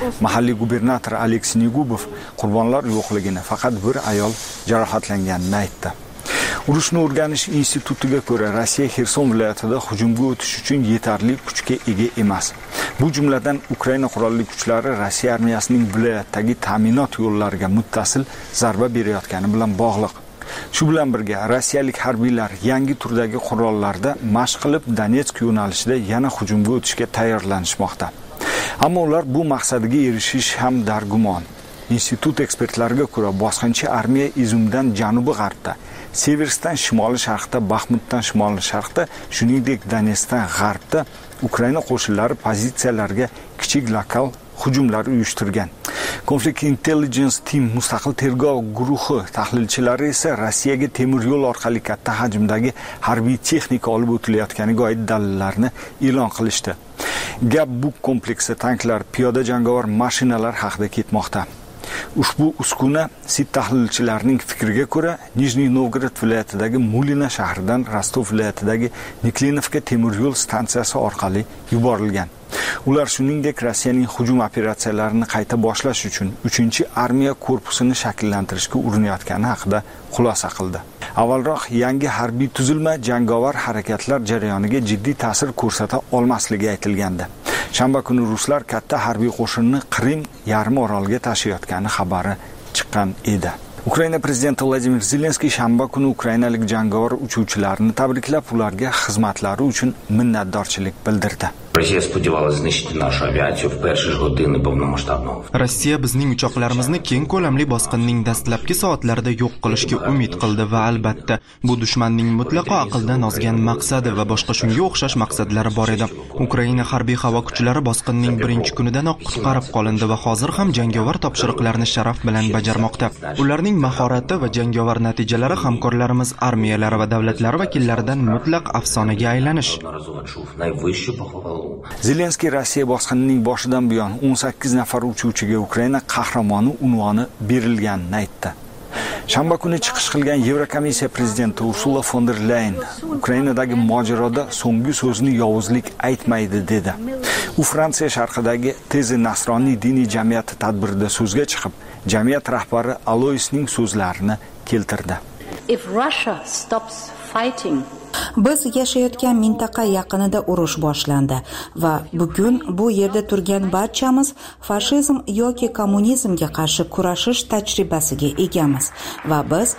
Mahalliy gubernator Aleksey Negubov qurbonlar yo'qligini, faqat bir ayol jarohatlanganini aytdi. Urushni o'rganish institutiga ko'ra, Rossiya Xerson viloyatida hujumga o'tish uchun yetarli kuchga ega emas. Bu jumladan Ukraina qurolli kuchlari Rossiya armiyasining viloyatdagi ta'minot yo'llariga muttasil zarba berayotgani bilan bog'liq. Shu bilan birga rossiyalik harbiylar yangi turdagi qurollarda mashq qilib Donetsk yo'nalishida yana hujumga o'tishga tayyorlanishmoqda. Ammo ular bu maqsadiga erishish ham dargumon. Institut ekspertlariga ko'ra, bosqinchi armiya Izumdan janubi-g'arbda, Seversdan shimoli-sharqda, Baxmutdan shimoli-sharqda, shuningdek Donetskdan g'arbda Ukraina qo'shinlari pozitsiyalariga kichik lokal hujumlar uyushtirgan. Conflict Intelligence Team mustaqil tergov guruhi tahlilchilari esa Rossiyaga temir yo'l orqali katta hajmdagi harbiy texnika olib o'tilayotganiga oid dalillarni e'lon qilishdi. Gap bu kompleksi tanklar, piyoda jangovar mashinalar haqida ketmoqda. Ushbu uskuna sit tahlilchilarining fikriga ko'ra, Nijniy Novgorod viloyatidagi Mulina shahridan Rostov viloyatidagi Niklinovka temir yo'l stansiyasi orqali yuborilgan. Ular shuningdek Rossiyaning hujum operatsiyalarini qayta boshlash uchun 3-armiya korpusini shakllantirishga urinayotgani haqida xulosa qildi. Avvalroq yangi harbiy tuzilma jangovar harakatlar jarayoniga jiddiy ta'sir ko'rsata olmasligi aytilgandi. Shanba kuni ruslar katta harbiy qo'shinni Qrim yarim oroliga tashiyotgani xabari chiqqan edi. Ukraina prezidenti Vladimir Zelenskiy shanba kuni ukrainalik jangovar uchuvchilarni tabriklab, ularga xizmatlari uchun minnatdorchilik bildirdi. Rossiya spodziewałaś zniszczyć naszą aviację w pierwsze godziny pełnomasztabnego. Rossiya bizning uchoqlarimizni keng ko'lamli bosqinning dastlabki soatlarida yo'q qilishga umid qildi va albatta bu dushmanning mutlaqo aqldan ozgan maqsadi va boshqa shunga o'xshash maqsadlari bor edi. Ukraina harbiy havo kuchlari bosqinning birinchi kunidanoq qutqarib qolindi va hozir ham jangovar topshiriqlarni sharaf bilan bajarmoqda. Ularning mahorati va jangovar natijalari hamkorlarimiz armiyalari va davlatlari vakillaridan mutlaq afsonaga aylanish. Zelenskiy Rossiya bosqinining boshidan buyon 18 nafar uchuvchiga Ukraina qahramoni unvoni berilganini aytdi. Shanba kuni chiqish qilgan Yevrokomissiya prezidenti Ursula von der Leyen Ukrainadagi mojaroda so'nggi so'zni yovuzlik aytmaydi dedi. U Fransiya sharqidagi Teze Nasroniy diniy jamiyati tadbirida so'zga chiqib, jamiyat rahbari Aloisning so'zlarini keltirdi. If Russia stops fighting, biz yashayotgan mintaqa yaqinida urush boshlandi va bugun bu yerda turgan barchamiz fashizm yoki kommunizmga qarshi kurashish tajribasiga egamiz va biz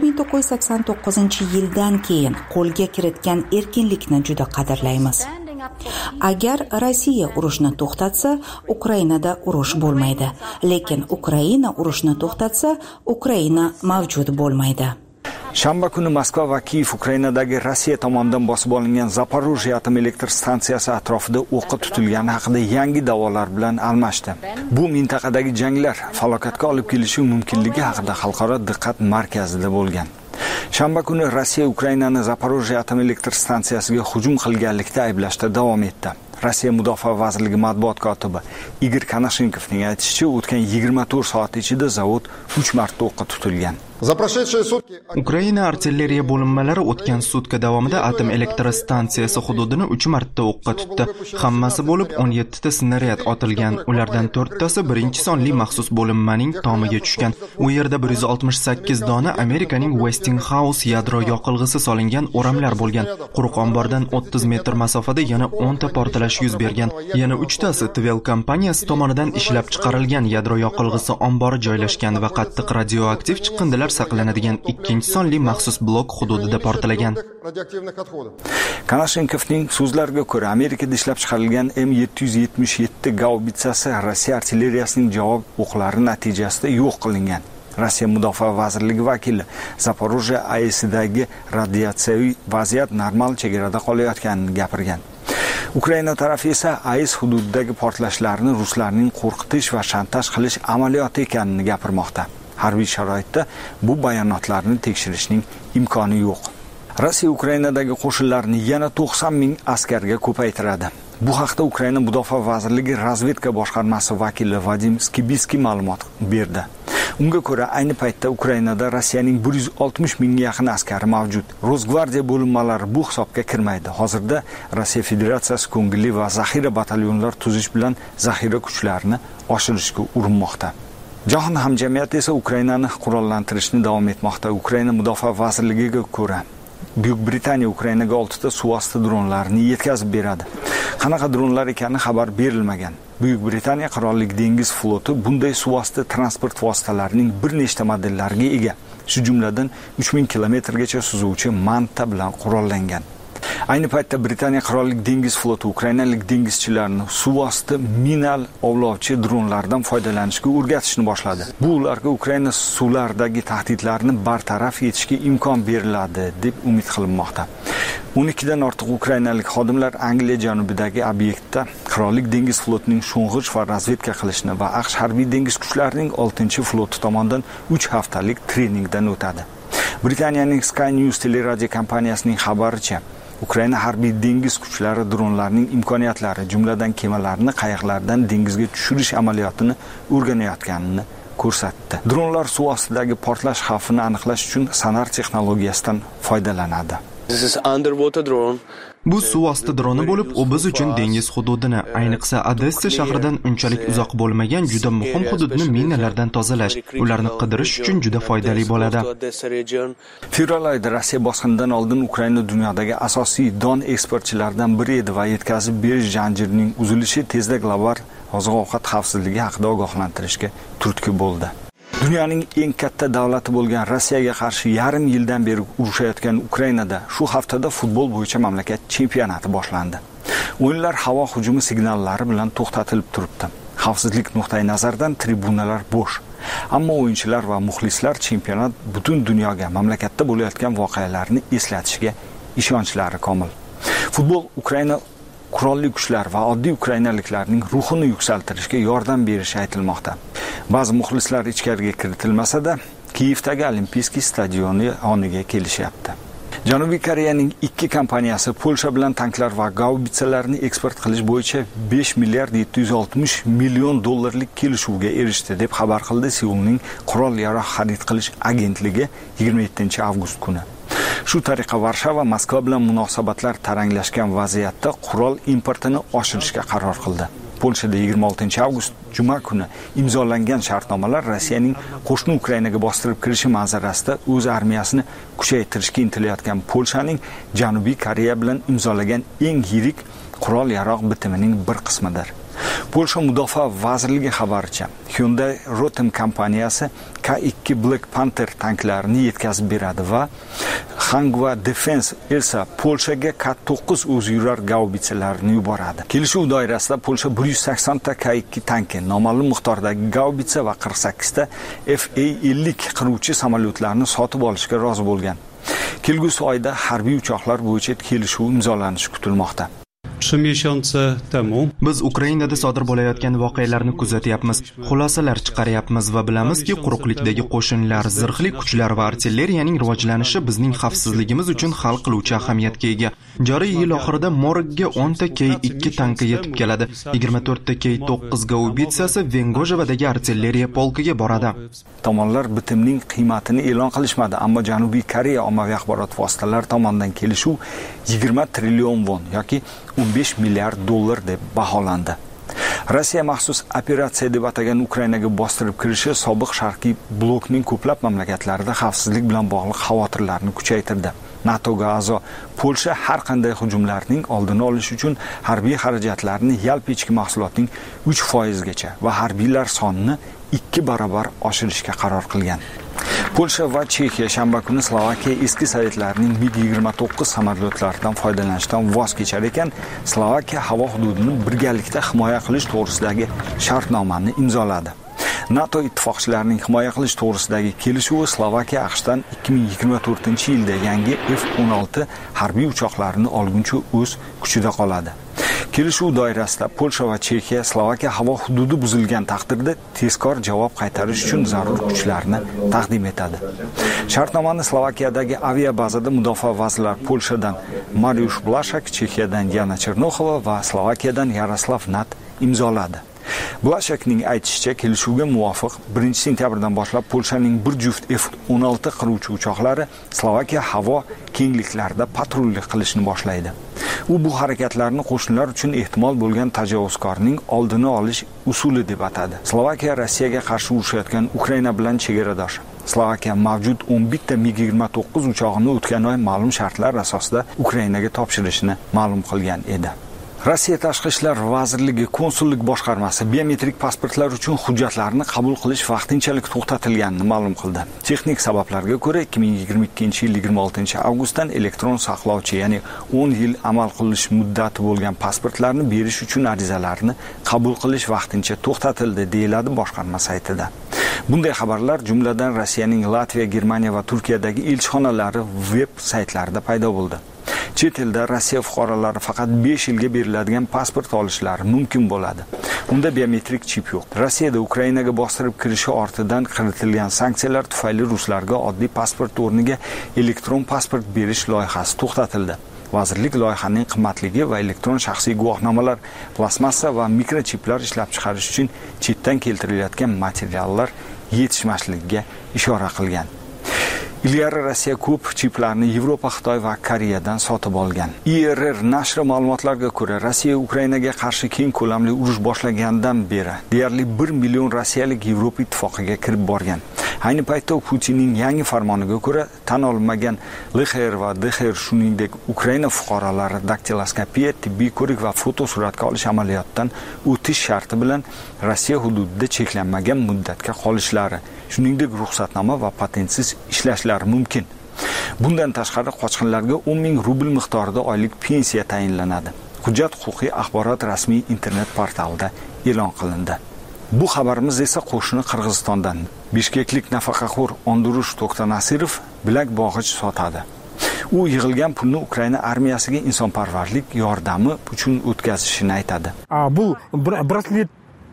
1989-yildan keyin qo'lga kiritgan erkinlikni juda qadrlaymiz. Agar Rossiya urushni to'xtatsa, Ukrainada urush bo'lmaydi, lekin Ukraina urushni to'xtatsa, Ukraina mavjud bo'lmaydi. Shanba kuni Moskva va Kiyev Ukrainadagi Rossiya tomonidan bosib olingan Zaporojye atom elektr stansiyasi atrofida o'qqa tutilgani haqida yangi da'volar bilan almashdi. Bu mintaqadagi janglar falokatga olib kelishi mumkinligi haqida xalqaro diqqat markazida bo'lgan. Shanba kuni Rossiya Ukrainani Zaporojye atom elektr stansiyasiga hujum qilganlikda ayblashda davom etdi. Rossiya Mudofaa vazirligi matbuot kotibi Igor Konashenkovning aytishicha, o'tgan 24 soat ichida zavod 3 marta o'qqa tutilgan. Ukraina artilleriya bo'linmalari o'tgan sutka davomida atom elektr stansiyasi hududini 3 marta o'qqa tutdi. Hammasi bo'lib 17 ta snaryad otilgan. Ulardan 4 tasi birinchi sonli maxsus bo'linmaning tomiga tushgan. U yerda 168 dona Amerikaning Westinghouse yadro yoqilg'isi solingan o'ramlar bo'lgan. Quruq ombordan 30 metr masofada yana 10 ta portlash yuz bergan. Yana 3 tasi Tvel kompaniyasi tomonidan ishlab chiqarilgan yadro yoqilg'isi ombori joylashgan va qattiq radioaktiv chiqindilar saqlanadigan ikkinchi sonli maxsus blok hududida portlagan. Konashenkovning so'zlariga ko'ra, Amerikada ishlab chiqarilgan M777 gaubitsasi Rossiya artilleriyasining javob o'qlari natijasida yo'q qilingan. Rossiya Mudofaa vazirligi vakili Zaporojye AESdagi radiatsiyaviy vaziyat normal chegarada qolayotganini gapirgan. Ukraina tarafi esa AES hududidagi portlashlarni ruslarning qo'rqitish va shantaj qilish amaliyoti ekanini gapirmoqda. Harbiy sharoitda bu bayonotlarni tekshirishning imkoni yo'q. Rossiya Ukrainadagi qo'shinlarni yana 90 ming askarga ko'paytiradi. Bu haqda Ukraina Mudofaa vazirligi razvedka boshqarmasi vakili Vadim Skibiskiy ma'lumot berdi. Unga ko'ra ayni paytda Ukrainada Rossiyaning 160 mingga yaqin askari mavjud. Rosgvardiya bo'linmalari bu hisobga kirmaydi. Hozirda Rossiya Federatsiyasi ko'ngilli va zaxira batalyonlar tuzish bilan zaxira kuchlarini oshirishga urinmoqda. Jahon hamjamiyati esa Ukrainani qurollantirishni davom etmoqda. Ukraina mudofaa vazirligiga ko'ra, Buyuk Britaniya Ukrainaga 6 ta suvosti dronlarini yetkazib beradi. Qanaqa dronlar ekani xabar berilmagan. Buyuk Britaniya Qirollik dengiz floti bunday suvosti transport vositalarining bir nechta modellariga ega. Shu jumladan 3000 kilometrgacha suzuvchi manta bilan qurollangan. Ayni paytda Britaniya Qirollik dengiz floti ukrainalik dengizchilarni suvosti minal ovlovchi dronlardan foydalanishga o'rgatishni boshladi. Bu ularga Ukraina suvlaridagi tahdidlarni bartaraf etishga imkon beriladi deb umid qilinmoqda. 12 dan ortiq ukrainalik xodimlar Angliya janubidagi obyektda Qirollik dengiz flotining sho'ng'ich va razvedka qilishni va AQSh harbiy dengiz kuchlarining 6-floti tomonidan 3 haftalik treningdan o'tadi. Britaniyaning Sky News teleradio kompaniyasining xabaricha, Ukraina harbiy dengiz kuchlari dronlarning imkoniyatlari, jumladan kemalarni qayiqlardan dengizga tushirish amaliyotini o'rganayotganini ko'rsatdi. Dronlar suv ostidagi portlash xavfini aniqlash uchun sonar texnologiyasidan foydalanadi. Bu suv osti droni bo'lib, u biz uchun dengiz hududini, ayniqsa Odessa shahridan unchalik uzoq bo'lmagan juda muhim hududni minalardan tozalash, ularni qidirish uchun juda foydali bo'ladi. Fevral oyida Rossiya bosqinidan oldin Ukraina dunyodagi asosiy don eksportchilaridan biri edi va yetkazib berish zanjirining uzilishi tezda global oziq-ovqat xavfsizligi haqida ogohlantirishga turtki bo'ldi. Dunyoning eng katta davlati bo'lgan Rossiyaga qarshi yarim yildan beri urushayotgan Ukrainada shu haftada futbol bo'yicha mamlakat chempionati boshlandi. O'yinlar havo hujumi signallari bilan to'xtatilib turibdi. Xavfsizlik nuqtai nazaridan tribunalar bo'sh. Ammo o'yinchilar va muxlislar chempionat butun dunyoga mamlakatda bo'layotgan voqealarni eslatishiga ishonchlari komil. Futbol Ukraina qurolli kuchlar va oddiy ukrainaliklarning ruhini yuksaltirishga yordam berishi aytilmoqda. Ba'zi muxlislar ichkariga kiritilmasa-da, Kiyevdagi Olimpiyskiy stadioni yoniga kelishyapti. Janubiy Koreyaning 2 kompaniyasi Polsha bilan tanklar va gaubitsalarni eksport qilish bo'yicha 5 milliard 760 million dollarlik kelishuvga erishdi deb xabar qildi Seulning qurol-yarog' xarid qilish agentligi 27-avgust kuni. Shu tariqa Varshava Moskva bilan munosabatlar taranglashgan vaziyatda qurol importini oshirishga qaror qildi. Polshada 26-avgust juma kuni imzolangan shartnomalar Rossiyaning qo'shni Ukrainaga bostirib kirishi manzarasida o'z armiyasini kuchaytirishga intilayotgan Polshaning Janubiy Koreya bilan imzolagan eng yirik qurol-yarog' bitimining bir qismidir. Polsha mudofaa vazirligi xabaricha, Hyundai Rotem kompaniyasi K2 Black Panther tanklarini yetkazib beradi va Hangwa Defense esa Polshaga K9 o'zyurar gaubitsalarini yuboradi. Kelishuv doirasida Polsha 180 ta K2 tanki, noma'lum miqdordagi gaubitsa va 48 ta Fa-50 qiruvchi samolyotlarni sotib olishga rozi bo'lgan. Kelgusi oyda harbiy uchoqlar bo'yicha kelishuv imzolanishi kutilmoqda. 3 miesiące temu biz Ukrainada sodir bo'layotgan voqealarni kuzatyapmiz, xulosalar chiqaryapmiz va bilamizki, quruqlikdagi qo'shinlar, zirhli kuchlar va artilleriyaning rivojlanishi bizning xavfsizligimiz uchun hal qiluvchi ahamiyatga ega. Joriy yil oxirida Morgga 10 ta K2 tanki yetib keladi. 24 ta K9 gaubitsasi Vengojevadagi artilleriya polkiga boradi. Tomonlar bitimning qiymatini e'lon qilishmadi, ammo Janubiy Koreya ommaviy axborot vositalari tomonidan kelishuv 20 trillion won yoki 15 milliard dollar deb baholandi. Rossiya maxsus operatsiya deb atagan Ukrainaga bostirib kirishi sobiq sharqiy blokning ko'plab mamlakatlarida xavfsizlik bilan bog'liq xavotirlarni kuchaytirdi. NATOga a'zo Polsha har qanday hujumlarning oldini olish uchun harbiy xarajatlarni yalpi ichki mahsulotning 3% gacha va harbiylar sonini 2 barobar oshirishga qaror qilgan. Polsha va Chexiya shanba kuni Slovakiya eski sovetlarning MiG-29 samolyotlaridan foydalanishdan voz kechar ekan, Slovakiya havo hududini birgalikda himoya qilish to'g'risidagi shartnomani imzoladi. NATO ittifoqchilarining himoya qilish to'g'risidagi kelishuvi Slovakiya AQShdan 2024-yilda yangi F-16 harbiy uchoqlarini olguncha o'z kuchida qoladi. Kelishuv doirasida Polsha va Chexiya Slovakiya havo hududi buzilgan taqdirda tezkor javob qaytarish uchun zarur kuchlarni taqdim etadi. Shartnomani Slovakiyadagi aviabazada mudofaa vazirlari Polshadan Mariusz Blaszak, Chexiyadan Yana Chernoxova va Slovakiyadan Yaroslav Nat imzoladi. Blashakning aytishicha, kelishuvga muvofiq 1-sentyabrdan boshlab Polshaning bir juft F-16 qiruvchi uchoqlari Slovakiya havo kengliklarida patrullik qilishni boshlaydi. U bu harakatlarni qo'shnilar uchun ehtimol bo'lgan tajovuzkorning oldini olish usuli deb atadi. Slovakiya Rossiyaga qarshi urushayotgan Ukraina bilan chegaradosh. Slovakiya mavjud 11 ta MiG-29 uchog'ini o'tgan oy ma'lum shartlar asosida Ukrainaga topshirishini ma'lum qilgan edi. Rossiya Tashqi ishlar vazirligi konsullik boshqarmasi biometrik pasportlar uchun hujjatlarni qabul qilish vaqtinchalik to'xtatilganini ma'lum qildi. Texnik sabablarga ko'ra 2022-yil 26-avgustdan elektron saqlovchi, ya'ni 10 yil amal qilish muddati bo'lgan pasportlarni berish uchun arizalarni qabul qilish vaqtincha to'xtatildi, deyiladi boshqarma saytida. Bunday xabarlar jumladan Rossiyaning Latviya, Germaniya va Turkiyadagi elchixonalari veb saytlarida paydo bo'ldi. Chet elda Rossiya fuqarolari faqat 5 yilga beriladigan pasport olishlari mumkin bo'ladi. Unda biometrik chip yo'q. Rossiyada Ukrainaga bostirib kirishi ortidan kiritilgan sanksiyalar tufayli ruslarga oddiy pasport o'rniga elektron pasport berish loyihasi to'xtatildi. Vazirlik loyihaning qimmatligi va elektron shaxsiy guvohnomalar, plastmassa va mikrochiplar ishlab chiqarish uchun chetdan keltirilayotgan materiallar yetishmasligiga ishora qilgan. Ilgari Rossiya ko'p chiplarni Yevropa, Xitoy va Koreyadan sotib olgan. IRR nashri ma'lumotlariga ko'ra, Rossiya Ukrainaga qarshi keng ko'lamli urush boshlagandan beri deyarli 1 million rossiyalik Yevropa ittifoqiga kirib borgan. Ayni paytda Putinning yangi farmoniga ko'ra, tan olinmagan LXR va DXR, shuningdek Ukraina fuqarolari daktiloskopiya, tibbiy ko'rik va fotosuratga olish amaliyotidan o'tish sharti bilan Rossiya hududida cheklanmagan muddatga qolishlari, shuningdek ruxsatnoma va patentsiz ishlashlari mumkin. Bundan tashqari qochqinlarga 10 ming rubl miqdorida oylik pensiya tayinlanadi. Hujjat huquqiy axborot rasmiy internet portalida e'lon qilindi. Bu xabarimiz esa qo'shni Qirg'izistondan. Bishkeklik nafaqaxo'r Ondurush To'xtanasirov bilak bog'ich sotadi. U yig'ilgan pulni Ukraina armiyasiga insonparvarlik yordami uchun o'tkazishini aytadi. Bu braslet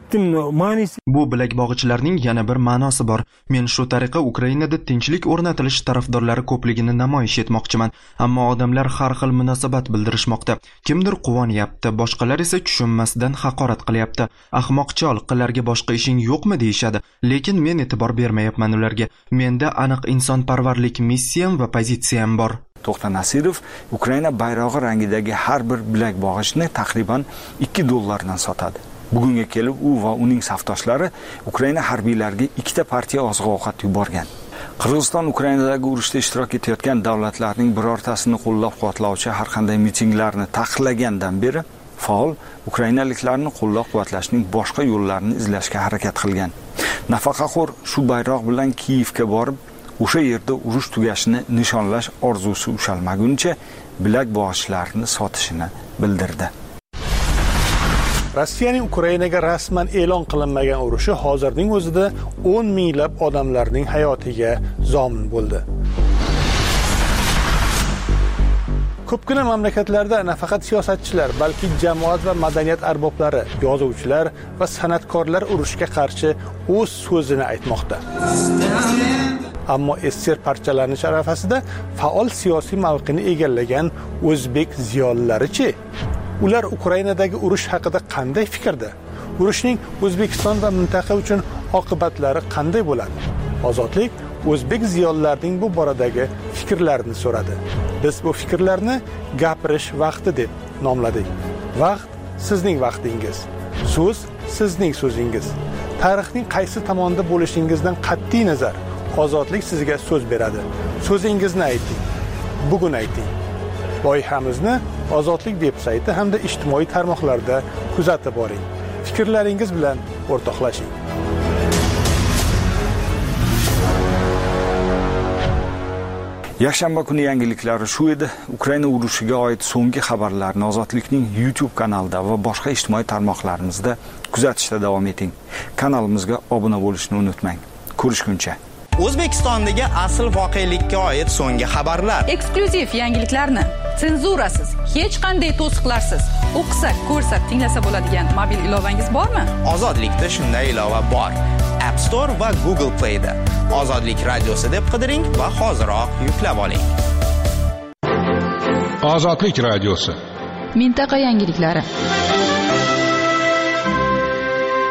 Bu bilak bog'ichlarning yana bir ma'nosi bor. Men shu tariqa Ukrainada tinchlik o'rnatilish tarafdorlari ko'pligini namoyish etmoqchiman, ammo odamlar har xil munosabat bildirishmoqda. Kimdir quvonyapti, boshqalar esa tushunmasdan haqorat qilyapti. Ahmoqchol, qilarga boshqa ishing yo'qmi deyishadi, lekin men e'tibor bermayapman ularga. Menda aniq insonparvarlik missiyam va pozitsiyam bor. To'xtanasirov Ukraina bayrog'i rangidagi har bir bilak bog'ichni taxriban $2 sotadi. Bugunga kelib u va uning safdoshlari Ukraina harbiylariga 2 partiya oziq-ovqat yuborgan. Qirg'iziston Ukrainadagi urushda ishtirok etayotgan davlatlarning birortasini qo'llab-quvvatlovchi har qanday mitinglarni taqiqlagandan beri faol ukrainaliklarni qo'llab-quvvatlashning boshqa yo'llarini izlashga harakat qilgan. Nafaqaxo'r shu bayroq bilan Kiyevga borib, o'sha yerda urush tugashini nishonlash orzusi ushalmaguncha bilak bog'ichlarini sotishini bildirdi. Rossiyaning Ukrainaga rasman e'lon qilinmagan urushi hozirning o'zida 10 minglab odamlarning hayotiga zomin bo'ldi. Ko'pgina mamlakatlarda nafaqat siyosatchilar, balki jamoat va madaniyat arboblari, yozuvchilar va san'atkorlar urushga qarshi o'z so'zini aytmoqda. Ammo SSR parchalanish arafasida faol siyosiy mavqeni egallagan o'zbek ziyolilari-chi? Ular Ukrainadagi urush haqida qanday fikrda? Urushning O'zbekiston va mintaqa uchun oqibatlari qanday bo'ladi? Ozodlik o'zbek ziyolilarining bu boradagi fikrlarini so'radi. Biz bu fikrlarni gapirish vaqti deb nomladik. Vaqt sizning vaqtingiz. So'z sizning so'zingiz. Tarixning qaysi tomonda bo'lishingizdan qat'iy nazar, ozodlik sizga so'z beradi. So'zingizni ayting. Bugun ayting. Loyihamizni Ozodlik veb-sayti hamda ijtimoiy tarmoqlarda kuzatib boring. Fikrlaringiz bilan o'rtoqlashing. Yakshanba kuni yangiliklari shu edi. Ukraina urushiga oid so'nggi xabarlarni Ozodlikning YouTube kanalida va boshqa ijtimoiy tarmoqlarimizda kuzatishda davom eting. Kanalimizga obuna bo'lishni unutmang. Ko'rishguncha. O'zbekistondagi asl voqelikka oid so'nggi xabarlar. Eksklyuziv yangiliklarni senzurasiz, hech qanday to'siqlarsiz o'qisak, ko'rsak, tinglasa bo'ladigan mobil ilovangiz bormi? Ozodlikda shunday ilova bor. App Store va Google Play da Ozodlik radiosi deb qidiring va hoziroq yuklab oling. Ozodlik radiosi. Mintaqa yangiliklari.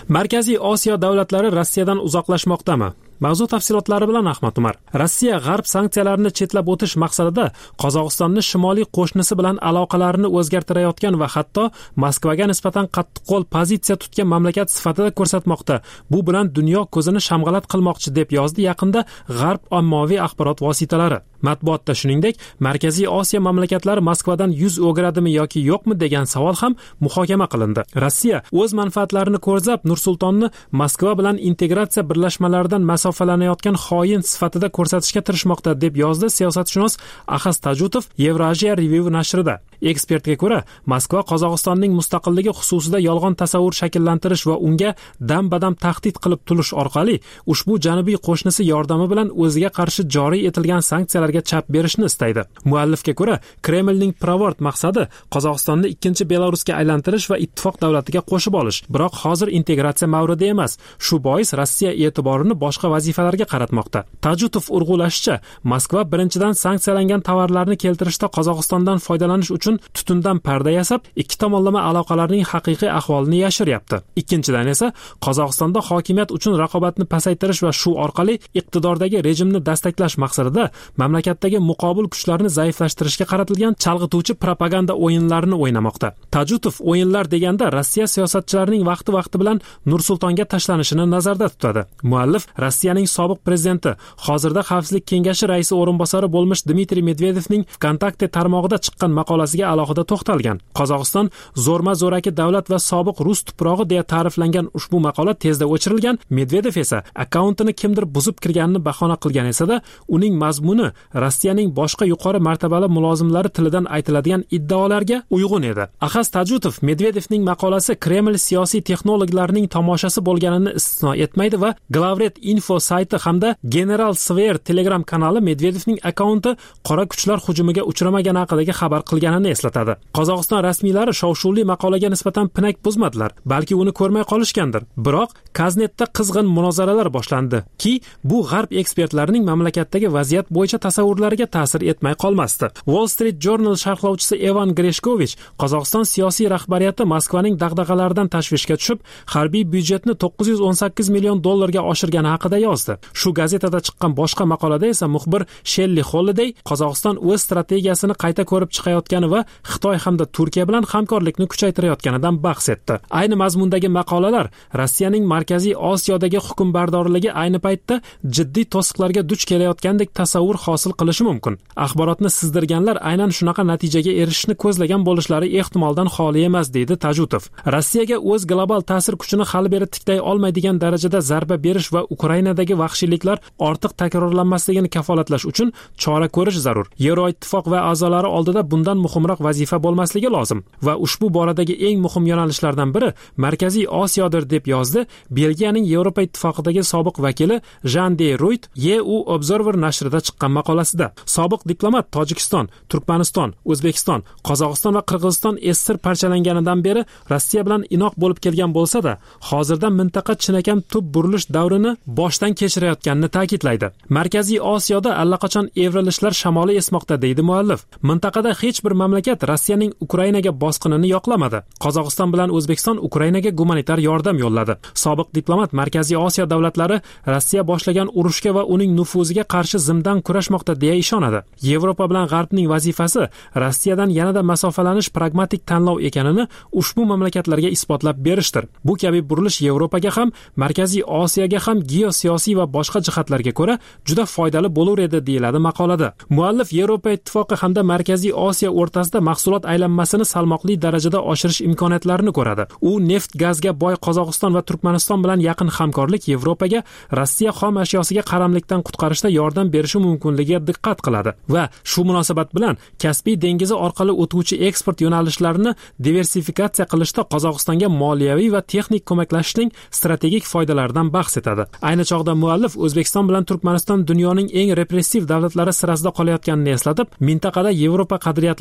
Markaziy Osiyo davlatlari Rossiyadan uzoqlashmoqdami? Mavzu tafsilotlari bilan Ahmad Umar. Rossiya g'arb sanksiyalarini chetlab o'tish maqsadida Qozog'istonni shimoliy qo'shnisi bilan aloqalarini o'zgartirayotgan va hatto Moskvaga nisbatan qattiqqo'l pozitsiya tutgan mamlakat sifatida ko'rsatmoqda. Bu bilan dunyo ko'zini shamg'alat qilmoqchi deb yozdi yaqinda g'arb ommaviy axborot vositalari. Matbuotda shuningdek, Markaziy Osiyo mamlakatlari Moskvadan yuz o'giradimi yoki yo'qmi degan savol ham muhokama qilindi. Rossiya o'z manfaatlarini ko'zlab Nur-Sultonni Moskva bilan integratsiya birlashmalaridan masofalanayotgan xoin sifatida ko'rsatishga tirishmoqda deb yozdi siyosatshunos Ahaz Tajutov Eurasia Review nashrida. Ekspertga ko'ra, Moskva Qozog'istonning mustaqilligi xususida yolg'on tasavvur shakllantirish va unga dam-badam tahdid qilib turish orqali ushbu janubiy qo'shnisi yordami bilan o'ziga qarshi joriy etilgan sanksiyalarga chap berishni istaydi. Muallifga ko'ra, Kremlning pirovard maqsadi Qozog'istonni ikkinchi Belarusga aylantirish va ittifoq davlatiga qo'shib olish. Biroq hozir integratsiya mavridi emas. Shu bois Rossiya e'tiborini boshqa vazifalarga qaratmoqda. Tajutov urg'ulashicha, Moskva birinchidan sanksiyalangan tovarlarni keltirishda Qozog'istondan foydalanish uchun tutundan parda yasab, ikki tomonlama aloqalarning haqiqiy ahvolini yashiryapti. Ikkinchidan esa Qozog'istonda hokimiyat uchun raqobatni pasaytirish va shu orqali iqtidordagi rejimni dastaklash maqsadida mamlakatdagi muqobil kuchlarni zaiflashtirishga qaratilgan chalg'ituvchi propaganda o'yinlarini o'ynamoqda. Tajutov o'yinlar deganda Rossiya siyosatchilarining vaqti bilan Nur-Sultonga tashlanishini nazarda tutadi. Muallif Rossiyaning sobiq prezidenti, hozirda Xavfsizlik kengashi raisi o'rinbosari bo'lmish Dmitriy Medvedevning Vkontakte tarmog'ida chiqqan maqolasiga alohida to'xtalgan. Qozog'iston zo'rma-zo'raki davlat va sobiq rus tuprog'i deya ta'riflangan ushbu maqola tezda o'chirilgan. Medvedev esa akkauntini kimdir buzib kirganini bahona qilgan esa-da, uning mazmuni Rossiyaning boshqa yuqori martabali mulozimlari tilidan aytiladigan iddaolarga uyg'un edi. Ahaz Tajutov Medvedevning maqolasi Kreml siyosiy texnologlarining tomoshasi bo'lganini istisno etmaydi va Glavret Info sayti hamda General Sver Telegram kanali Medvedevning akkaunti qora kuchlar hujumiga uchramagani haqidagi xabar qilganini eslatadi. Qozog'iston rasmiylari shov-shuvli maqolaga nisbatan pinak buzmadilar, balki uni ko'rmay qolishgandir. Biroq Kaznetda qizg'in munozaralar boshlandi ki, bu g'arb ekspertlarining mamlakatdagi vaziyat bo'yicha tasavvurlariga ta'sir etmay qolmasdi. Wall Street Journal sharhlovchisi Evan Greshkovich Qozog'iston siyosiy rahbariyati Moskvaning dag'dag'alaridan tashvishga tushib, harbiy byudjetni 918 million dollarga oshirgani haqida yozdi. Shu gazetada chiqqan boshqa maqolada esa muxbir Shelly Holiday Qozog'iston o'z strategiyasini qayta ko'rib chiqayotgani va Xitoy hamda Turkiya bilan hamkorlikni kuchaytirayotganidan bahs etdi. Ayni mazmundagi maqolalar Rossiyaning Markaziy Osiyodagi hukmbarorligi ayni paytda jiddiy to'siqlarga duch kelayotgandek tasavvur hosil qilishi mumkin. Axborotni sizdirganlar aynan shunaqa natijaga erishishni ko'zlagan bo'lishlari ehtimoldan xoli emas, deydi Tajutov. Rossiyaga o'z global ta'sir kuchini hali beri tiklay olmaydigan darajada zarba berish va Ukrainadagi vahshiyliklar ortiq takrorlanmasligini kafolatlash uchun chora ko'rish zarur. Yevroittifoq va a'zolari oldida bundan muhimroq vazifa bo'lmasligi lozim va ushbu boradagi eng muhim yo'nalishlardan biri Markaziy Osiyodir deb yozdi Belgiyaning Yevropa ittifoqidagi sobiq vakili Jean de Ruyt EU Observer nashrida chiqqan maqolasida. Sobiq diplomat Tojikiston, Turkmaniston, O'zbekiston, Qozog'iston va Qirg'iziston esir parchalanganidan beri Rossiya bilan inoq bo'lib kelgan bo'lsa-da, hozirda mintaqa chinakam tub burilish davrini boshdan kechirayotganini ta'kidlaydi. Markaziy Osiyoda allaqachon evrilishlar shamoli esmoqda, deydi muallif. Mintaqada hech bir mamlakat Rossiyaning Ukrainaga bosqinini yoqlamadi. Qozog'iston bilan O'zbekiston Ukrainaga gumanitar yordam yo'lladi. Sobiq diplomat Markaziy Osiyo davlatlari Rossiya boshlagan urushga va uning nufuziga qarshi zimdan kurashmoqda deya ishonadi. Yevropa bilan G'arbning vazifasi Rossiyadan yanada masofalanish pragmatik tanlov ekanini ushbu mamlakatlarga isbotlab berishdir. Bu kabi burilish Yevropaga ham, Markaziy Osiyoga ham geosiyosiy va boshqa jihatlarga ko'ra juda foydali bo'lar edi, deyiladi maqolada. Muallif Yevropa ittifoqi hamda Markaziy Osiyo o'rtasida mahsulot aylanmasini salmoqli darajada oshirish imkoniyatlarini ko'radi. U neft, gazga boy Qozog'iston va Turkmaniston bilan yaqin hamkorlik Yevropaga Rossiya xom ashyosiga qaramlikdan qutqarishda yordam berishi mumkinligiga diqqat qiladi va shu munosabat bilan Kaspiy dengizi orqali o'tuvchi eksport yo'nalishlarini diversifikatsiya qilishda Qozog'istonga moliyaviy va texnik ko'maklashishning strategik foydalaridan bahs etadi. Ayni chog'da muallif O'zbekiston bilan Turkmaniston dunyoning eng repressiv davlatlari sirasida qolayotganini eslatib, mintaqada Yevropa qadriyatlari,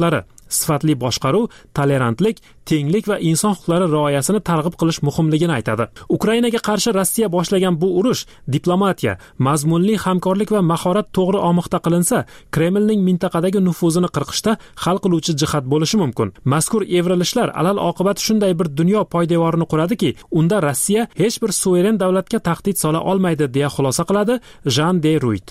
sifatli boshqaruv, tolerantlik, tenglik va inson huquqlari rioyasini targ'ib qilish muhimligini aytadi. Ukrainaga qarshi Rossiya boshlagan bu urush diplomatiya, mazmunli hamkorlik va mahorat to'g'ri omixta qilinsa, Kremlning mintaqadagi nufuzini qirqishda hal qiluvchi jihat bo'lishi mumkin. Mazkur evrilishlar alal oqibat shunday bir dunyo poydevorini quradiki, unda Rossiya hech bir suveren davlatga tahdid sola olmaydi, deya xulosa qiladi Jean de Ruit.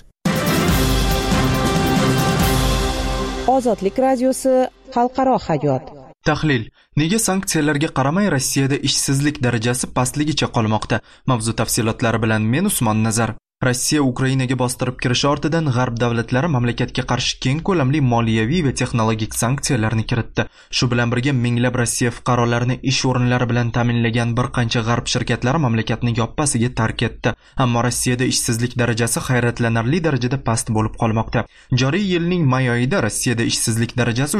Ozodlik radiosi xalqaro hayot. Tahlil: nega sanksiyalarga qaramay Rossiyada ishsizlik darajasi pastligicha qolmoqda? Mavzu tafsilotlari bilan men Usmon Nazar. Rossiya Ukrainaga bostirib kirishi ortidan g'arb davlatlari mamlakatga qarshi keng ko'lamli moliyaviy va texnologik sanksiyalarni kiritdi. Shu bilan birga minglab Rossiya fuqarolarini ish o'rinlari bilan ta'minlagan bir qancha g'arb shirkatlari mamlakatni yoppasiga tark etdi. Ammo Rossiyada ishsizlik darajasi hayratlanarli darajada past bo'lib qolmoqda. Joriy yilning may oyida Rossiyada ishsizlik darajasi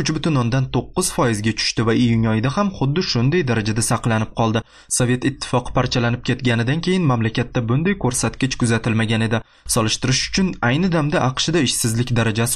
3.9% ga tushdi va iyun oyida ham xuddi shunday darajada saqlanib qoldi. Sovet ittifoqi parchalanib ketganidan keyin mamlakatda bunday ko'rsatkich kuzatilmagan edi. Solishtirish uchun ayni damda AQShda ishsizlik darajasi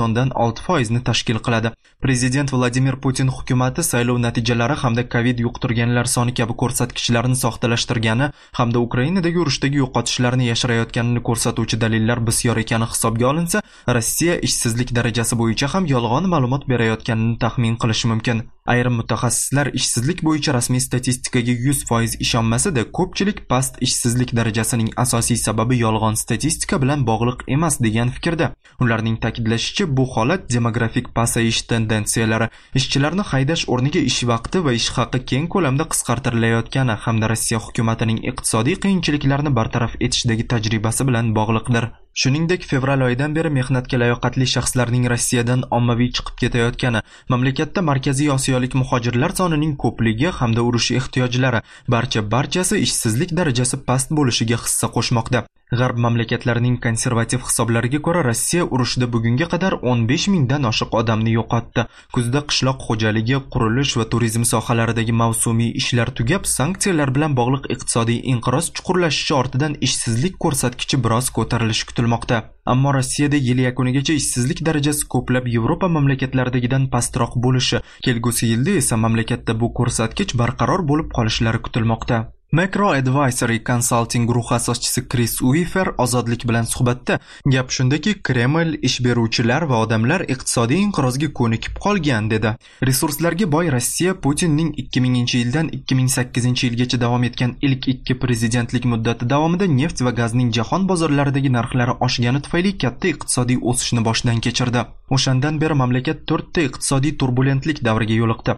3.6% ni tashkil qiladi. Prezident Vladimir Putin hukumatı saylov natijalari hamda Covid yuqtirganlar soni kabi ko'rsatkichlarni soxtalashtirgani hamda Ukrainadagi urushdagi yo'qotishlarni yashirayotganini ko'rsatuvchi dalillar bisyor ekani hisobga olinsa, Rossiya ishsizlik darajasi bo'yicha ham yolg'on ma'lumot berayotganini taxmin qilish mumkin. Ayrim mutaxassislar ishsizlik bo'yicha rasmiy statistikaga 100% ishonmasa-da, ko'pchilik past ishsizlik darajasining asosiy sababi yolg'on statistika bilan bog'liq emas degan fikrda. Ularning ta'kidlashicha, bu holat demografik pasayish tendensiyalari, ishchilarni haydash o'rniga ish vaqti va ish haqi keng ko'lamda qisqartirilayotgani hamda Rossiya hukumatining iqtisodiy qiyinchiliklarni bartaraf etishdagi tajribasi bilan bog'liqdir. Shuningdek, fevral oyidan beri mehnatga layoqatli shaxslarning Rossiyadan ommaviy chiqib ketayotgani, mamlakatda Markaziy Osiyolik muhojirlar sonining ko'pligi hamda urush ehtiyojlari barchasi ishsizlik darajasi past bo'lishiga hissa qo'shmoqda. G'arb mamlakatlarining konservativ hisoblariga ko'ra, Rossiya urushda bugunga qadar 15 mingdan oshiq odamni yo'qotdi. Kuzda qishloq xo'jaligi, qurilish va turizm sohalaridagi mavsumiy ishlar tugab, sanksiyalar bilan bog'liq iqtisodiy inqiroz chuqurlashishi ortidan ishsizlik ko'rsatkichi biroz ko'tarilishi kutilmoqda. Ammo Rossiyada yil yakunigacha ishsizlik darajasi ko'plab Yevropa mamlakatlaridagidan pastroq bo'lishi, kelgusi yilda esa mamlakatda bu ko'rsatkich barqaror bo'lib qolishlari kutilmoqda. Macro Advisory Consulting guruhi asoschisi Chris Uifer ozodlik bilan suhbatda gap shundaki, Kreml ish beruvchilar va odamlar iqtisodiy inqirozga ko'nikib qolgan dedi. Resurslarga boy Rossiya Putinning 2000-yildan 2008-yilgacha davom etgan ilk 2 prezidentlik muddati davomida neft va gazning jahon bozorlaridagi narxlari oshgani tufayli katta iqtisodiy o'sishni boshdan kechirdi. O'shandan beri mamlakat 4 ta iqtisodiy turbulentlik davriga yo'liqdi.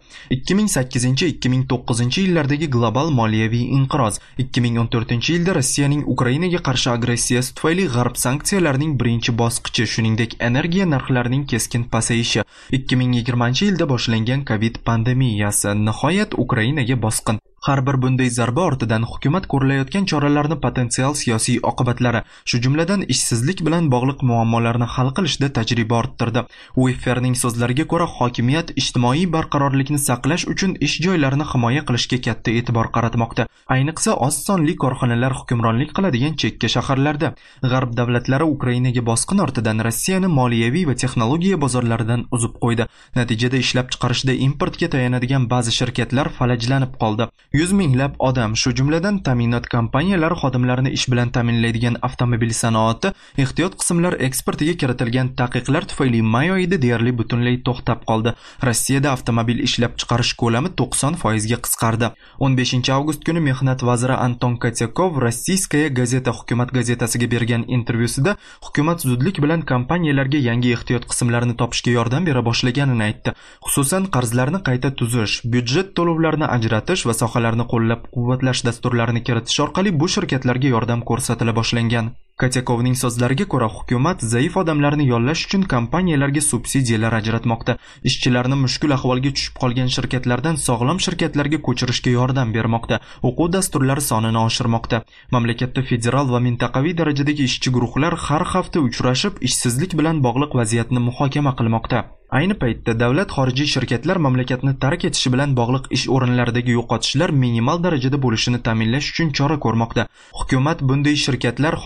2008-2009-yillardagi global moliyaviy inqiroz, 2014-yilda Rossiyaning Ukrainaga qarshi agressiyasi tufayli g'arb sanksiyalarining birinchi bosqichi, shuningdek energiya narxlarining keskin pasayishi, 2020-yilda boshlangan Covid pandemiyasi, nihoyat Ukrainaga bosqin. Har bir bunday zarba ortidan hukumat ko'rilayotgan choralarni potensial siyosiy oqibatlari, shu jumladan ishsizlik bilan bog'liq muammolarni hal qilishda tajriba orttirdi. Uiferning so'zlariga ko'ra, hokimiyat ijtimoiy barqarorlikni saqlash uchun ish joylarini himoya qilishga katta e'tibor qaratmoqda. Ayniqsa oz sonli korxonalar hukmronlik qiladigan chekka shaharlarda. G'arb davlatlari Ukrainaga bosqin ortidan Rossiyani moliyaviy va texnologiya bozorlaridan uzib qo'ydi. Natijada ishlab chiqarishda importga tayanadigan ba'zi shirkatlar falajlanib qoldi. 100 minglab odam, shu jumladan ta'minot kompaniyalari xodimlarini ish bilan ta'minlaydigan avtomobil sanoati ehtiyot qismlar eksportiga kiritilgan taqiqlar tufayli may oyida deyarli butunlay to'xtab qoldi. Rossiyada avtomobil ishlab chiqarish ko'lami 90% ga qisqardi. 15-avgust kuni mehnat vaziri Anton Kotyakov Rossiyskaya gazeta hukumat gazetasiga bergan intervyusida hukumat zudlik bilan kompaniyalarga yangi ehtiyot qismlarini topishga yordam bera boshlaganini aytdi. Xususan, qarzlarni qayta tuzish, byudjet to'lovlarini ajratish va sohalarni qo'llab-quvvatlash dasturlarini kiritish orqali bu shirkatlarga yordam ko'rsatila boshlangan. Katyakovning so'zlariga ko'ra, hukumat zaif odamlarni yollash uchun kompaniyalarga subsidiyalar ajratmoqda. Ishchilarni mushkul ahvolga tushib qolgan shirkatlardan sog'lom shirkatlarga ko'chirishga yordam bermoqda. O'quv dasturlari sonini oshirmoqda. Mamlakatda federal va mintaqaviy darajadagi ishchi guruhlar har hafta uchrashib, ishsizlik bilan bog'liq vaziyatni muhokama qilmoqda. Ayni paytda davlat xorijiy shirkatlar mamlakatni tark etishi bilan bog'liq ish o'rinlaridagi yo'qotishlar minimal darajada bo'lishini ta'minlash uchun chora ko'rmoqda. Hukumat bunday shirkatlar xodimlarini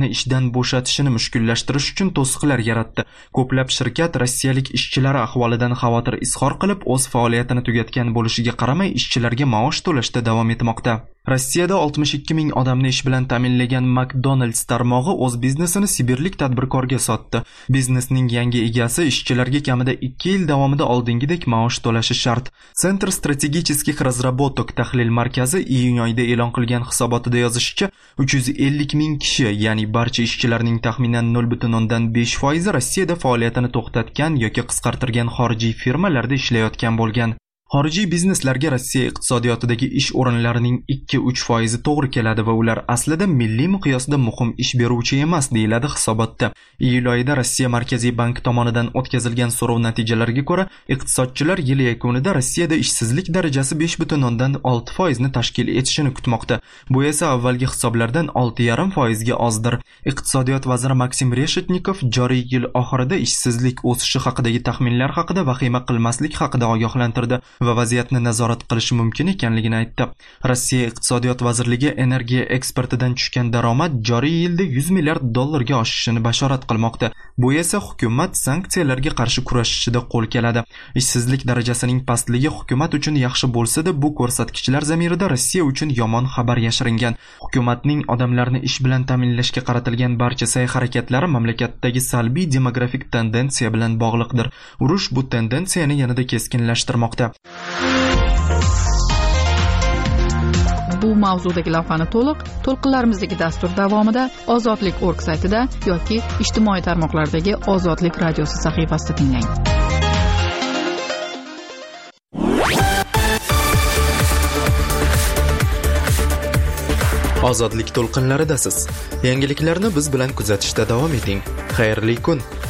ishchilarini ishdan bo'shatishini mushkullashtirish uchun to'siqlar yaratdi. Ko'plab shirkat rossiyalik ishchilari ahvolidan xavotir izhor qilib, o'z faoliyatini tugatgan bo'lishiga qaramay, ishchilarga maosh to'lashda davom etmoqda. Rossiyada 62 ming odamni ish bilan ta'minlagan McDonald's tarmog'i o'z biznesini sibirlik tadbirkorga sotdi. Biznesning yangi egasi ishchilarga kamida 2 yil davomida oldingidek maosh to'lashi shart. Center strategicheskих разработок tahlil markazi iyun oyida e'lon qilgan hisobotida yozishicha, 350 ming kishi, ya'ni barcha ishchilarning taxminan 0.5% Rossiyada faoliyatini to'xtatgan yoki qisqartirgan xorijiy firmalarda ishlayotgan bo'lgan. Xorijiy bizneslarga Rossiya iqtisodiyotidagi ish o'rinlarining 2-3% to'g'ri keladi va ular aslida milliy miqyosda muhim ish beruvchi emas, deyiladi hisobotda. Iyul oyida Rossiya Markaziy bank tomonidan o'tkazilgan so'rov natijalariga ko'ra, iqtisodchilar yil yakunida Rossiyada ishsizlik darajasi 5.6% ni tashkil etishini kutmoqda. Bu esa avvalgi hisoblardan 6.5% ga ozdir. Iqtisodiyot vaziri Maksim Reshetnikov joriy yil oxirida ishsizlik o'sishi haqidagi taxminlar haqida vahima qilmaslik haqida ogohlantirdi va vaziyatni nazorat qilish mumkin ekanligini aytdi. Rossiya iqtisodiyot vazirligi energiya eksportidan tushgan daromad joriy yilda 100 milliard dollarga oshishini bashorat qilmoqda. Bu esa hukumat sanksiyalarga qarshi kurashishida qo'l keladi. Ishsizlik darajasining pastligi hukumat uchun yaxshi bo'lsa-da, bu ko'rsatkichlar zamirida Rossiya uchun yomon xabar yashiringan. Hukumatning odamlarni ish bilan ta'minlashga qaratilgan barcha sa'y-harakatlari mamlakatdagi salbiy demografik tendensiya bilan bog'liqdir. Urush bu tendensiyani yanada keskinlashtirmoqda. Bu mavzudagi lavhani to'lqinlarimizdagi dastur davomida ozodlik.org saytida yoki ijtimoiy tarmoqlardagi Ozodlik radiosi sahifasida tinglang. Ozodlik to'lqinlaridasiz. Yangiliklarni biz bilan kuzatishda davom eting. Xayrli kun.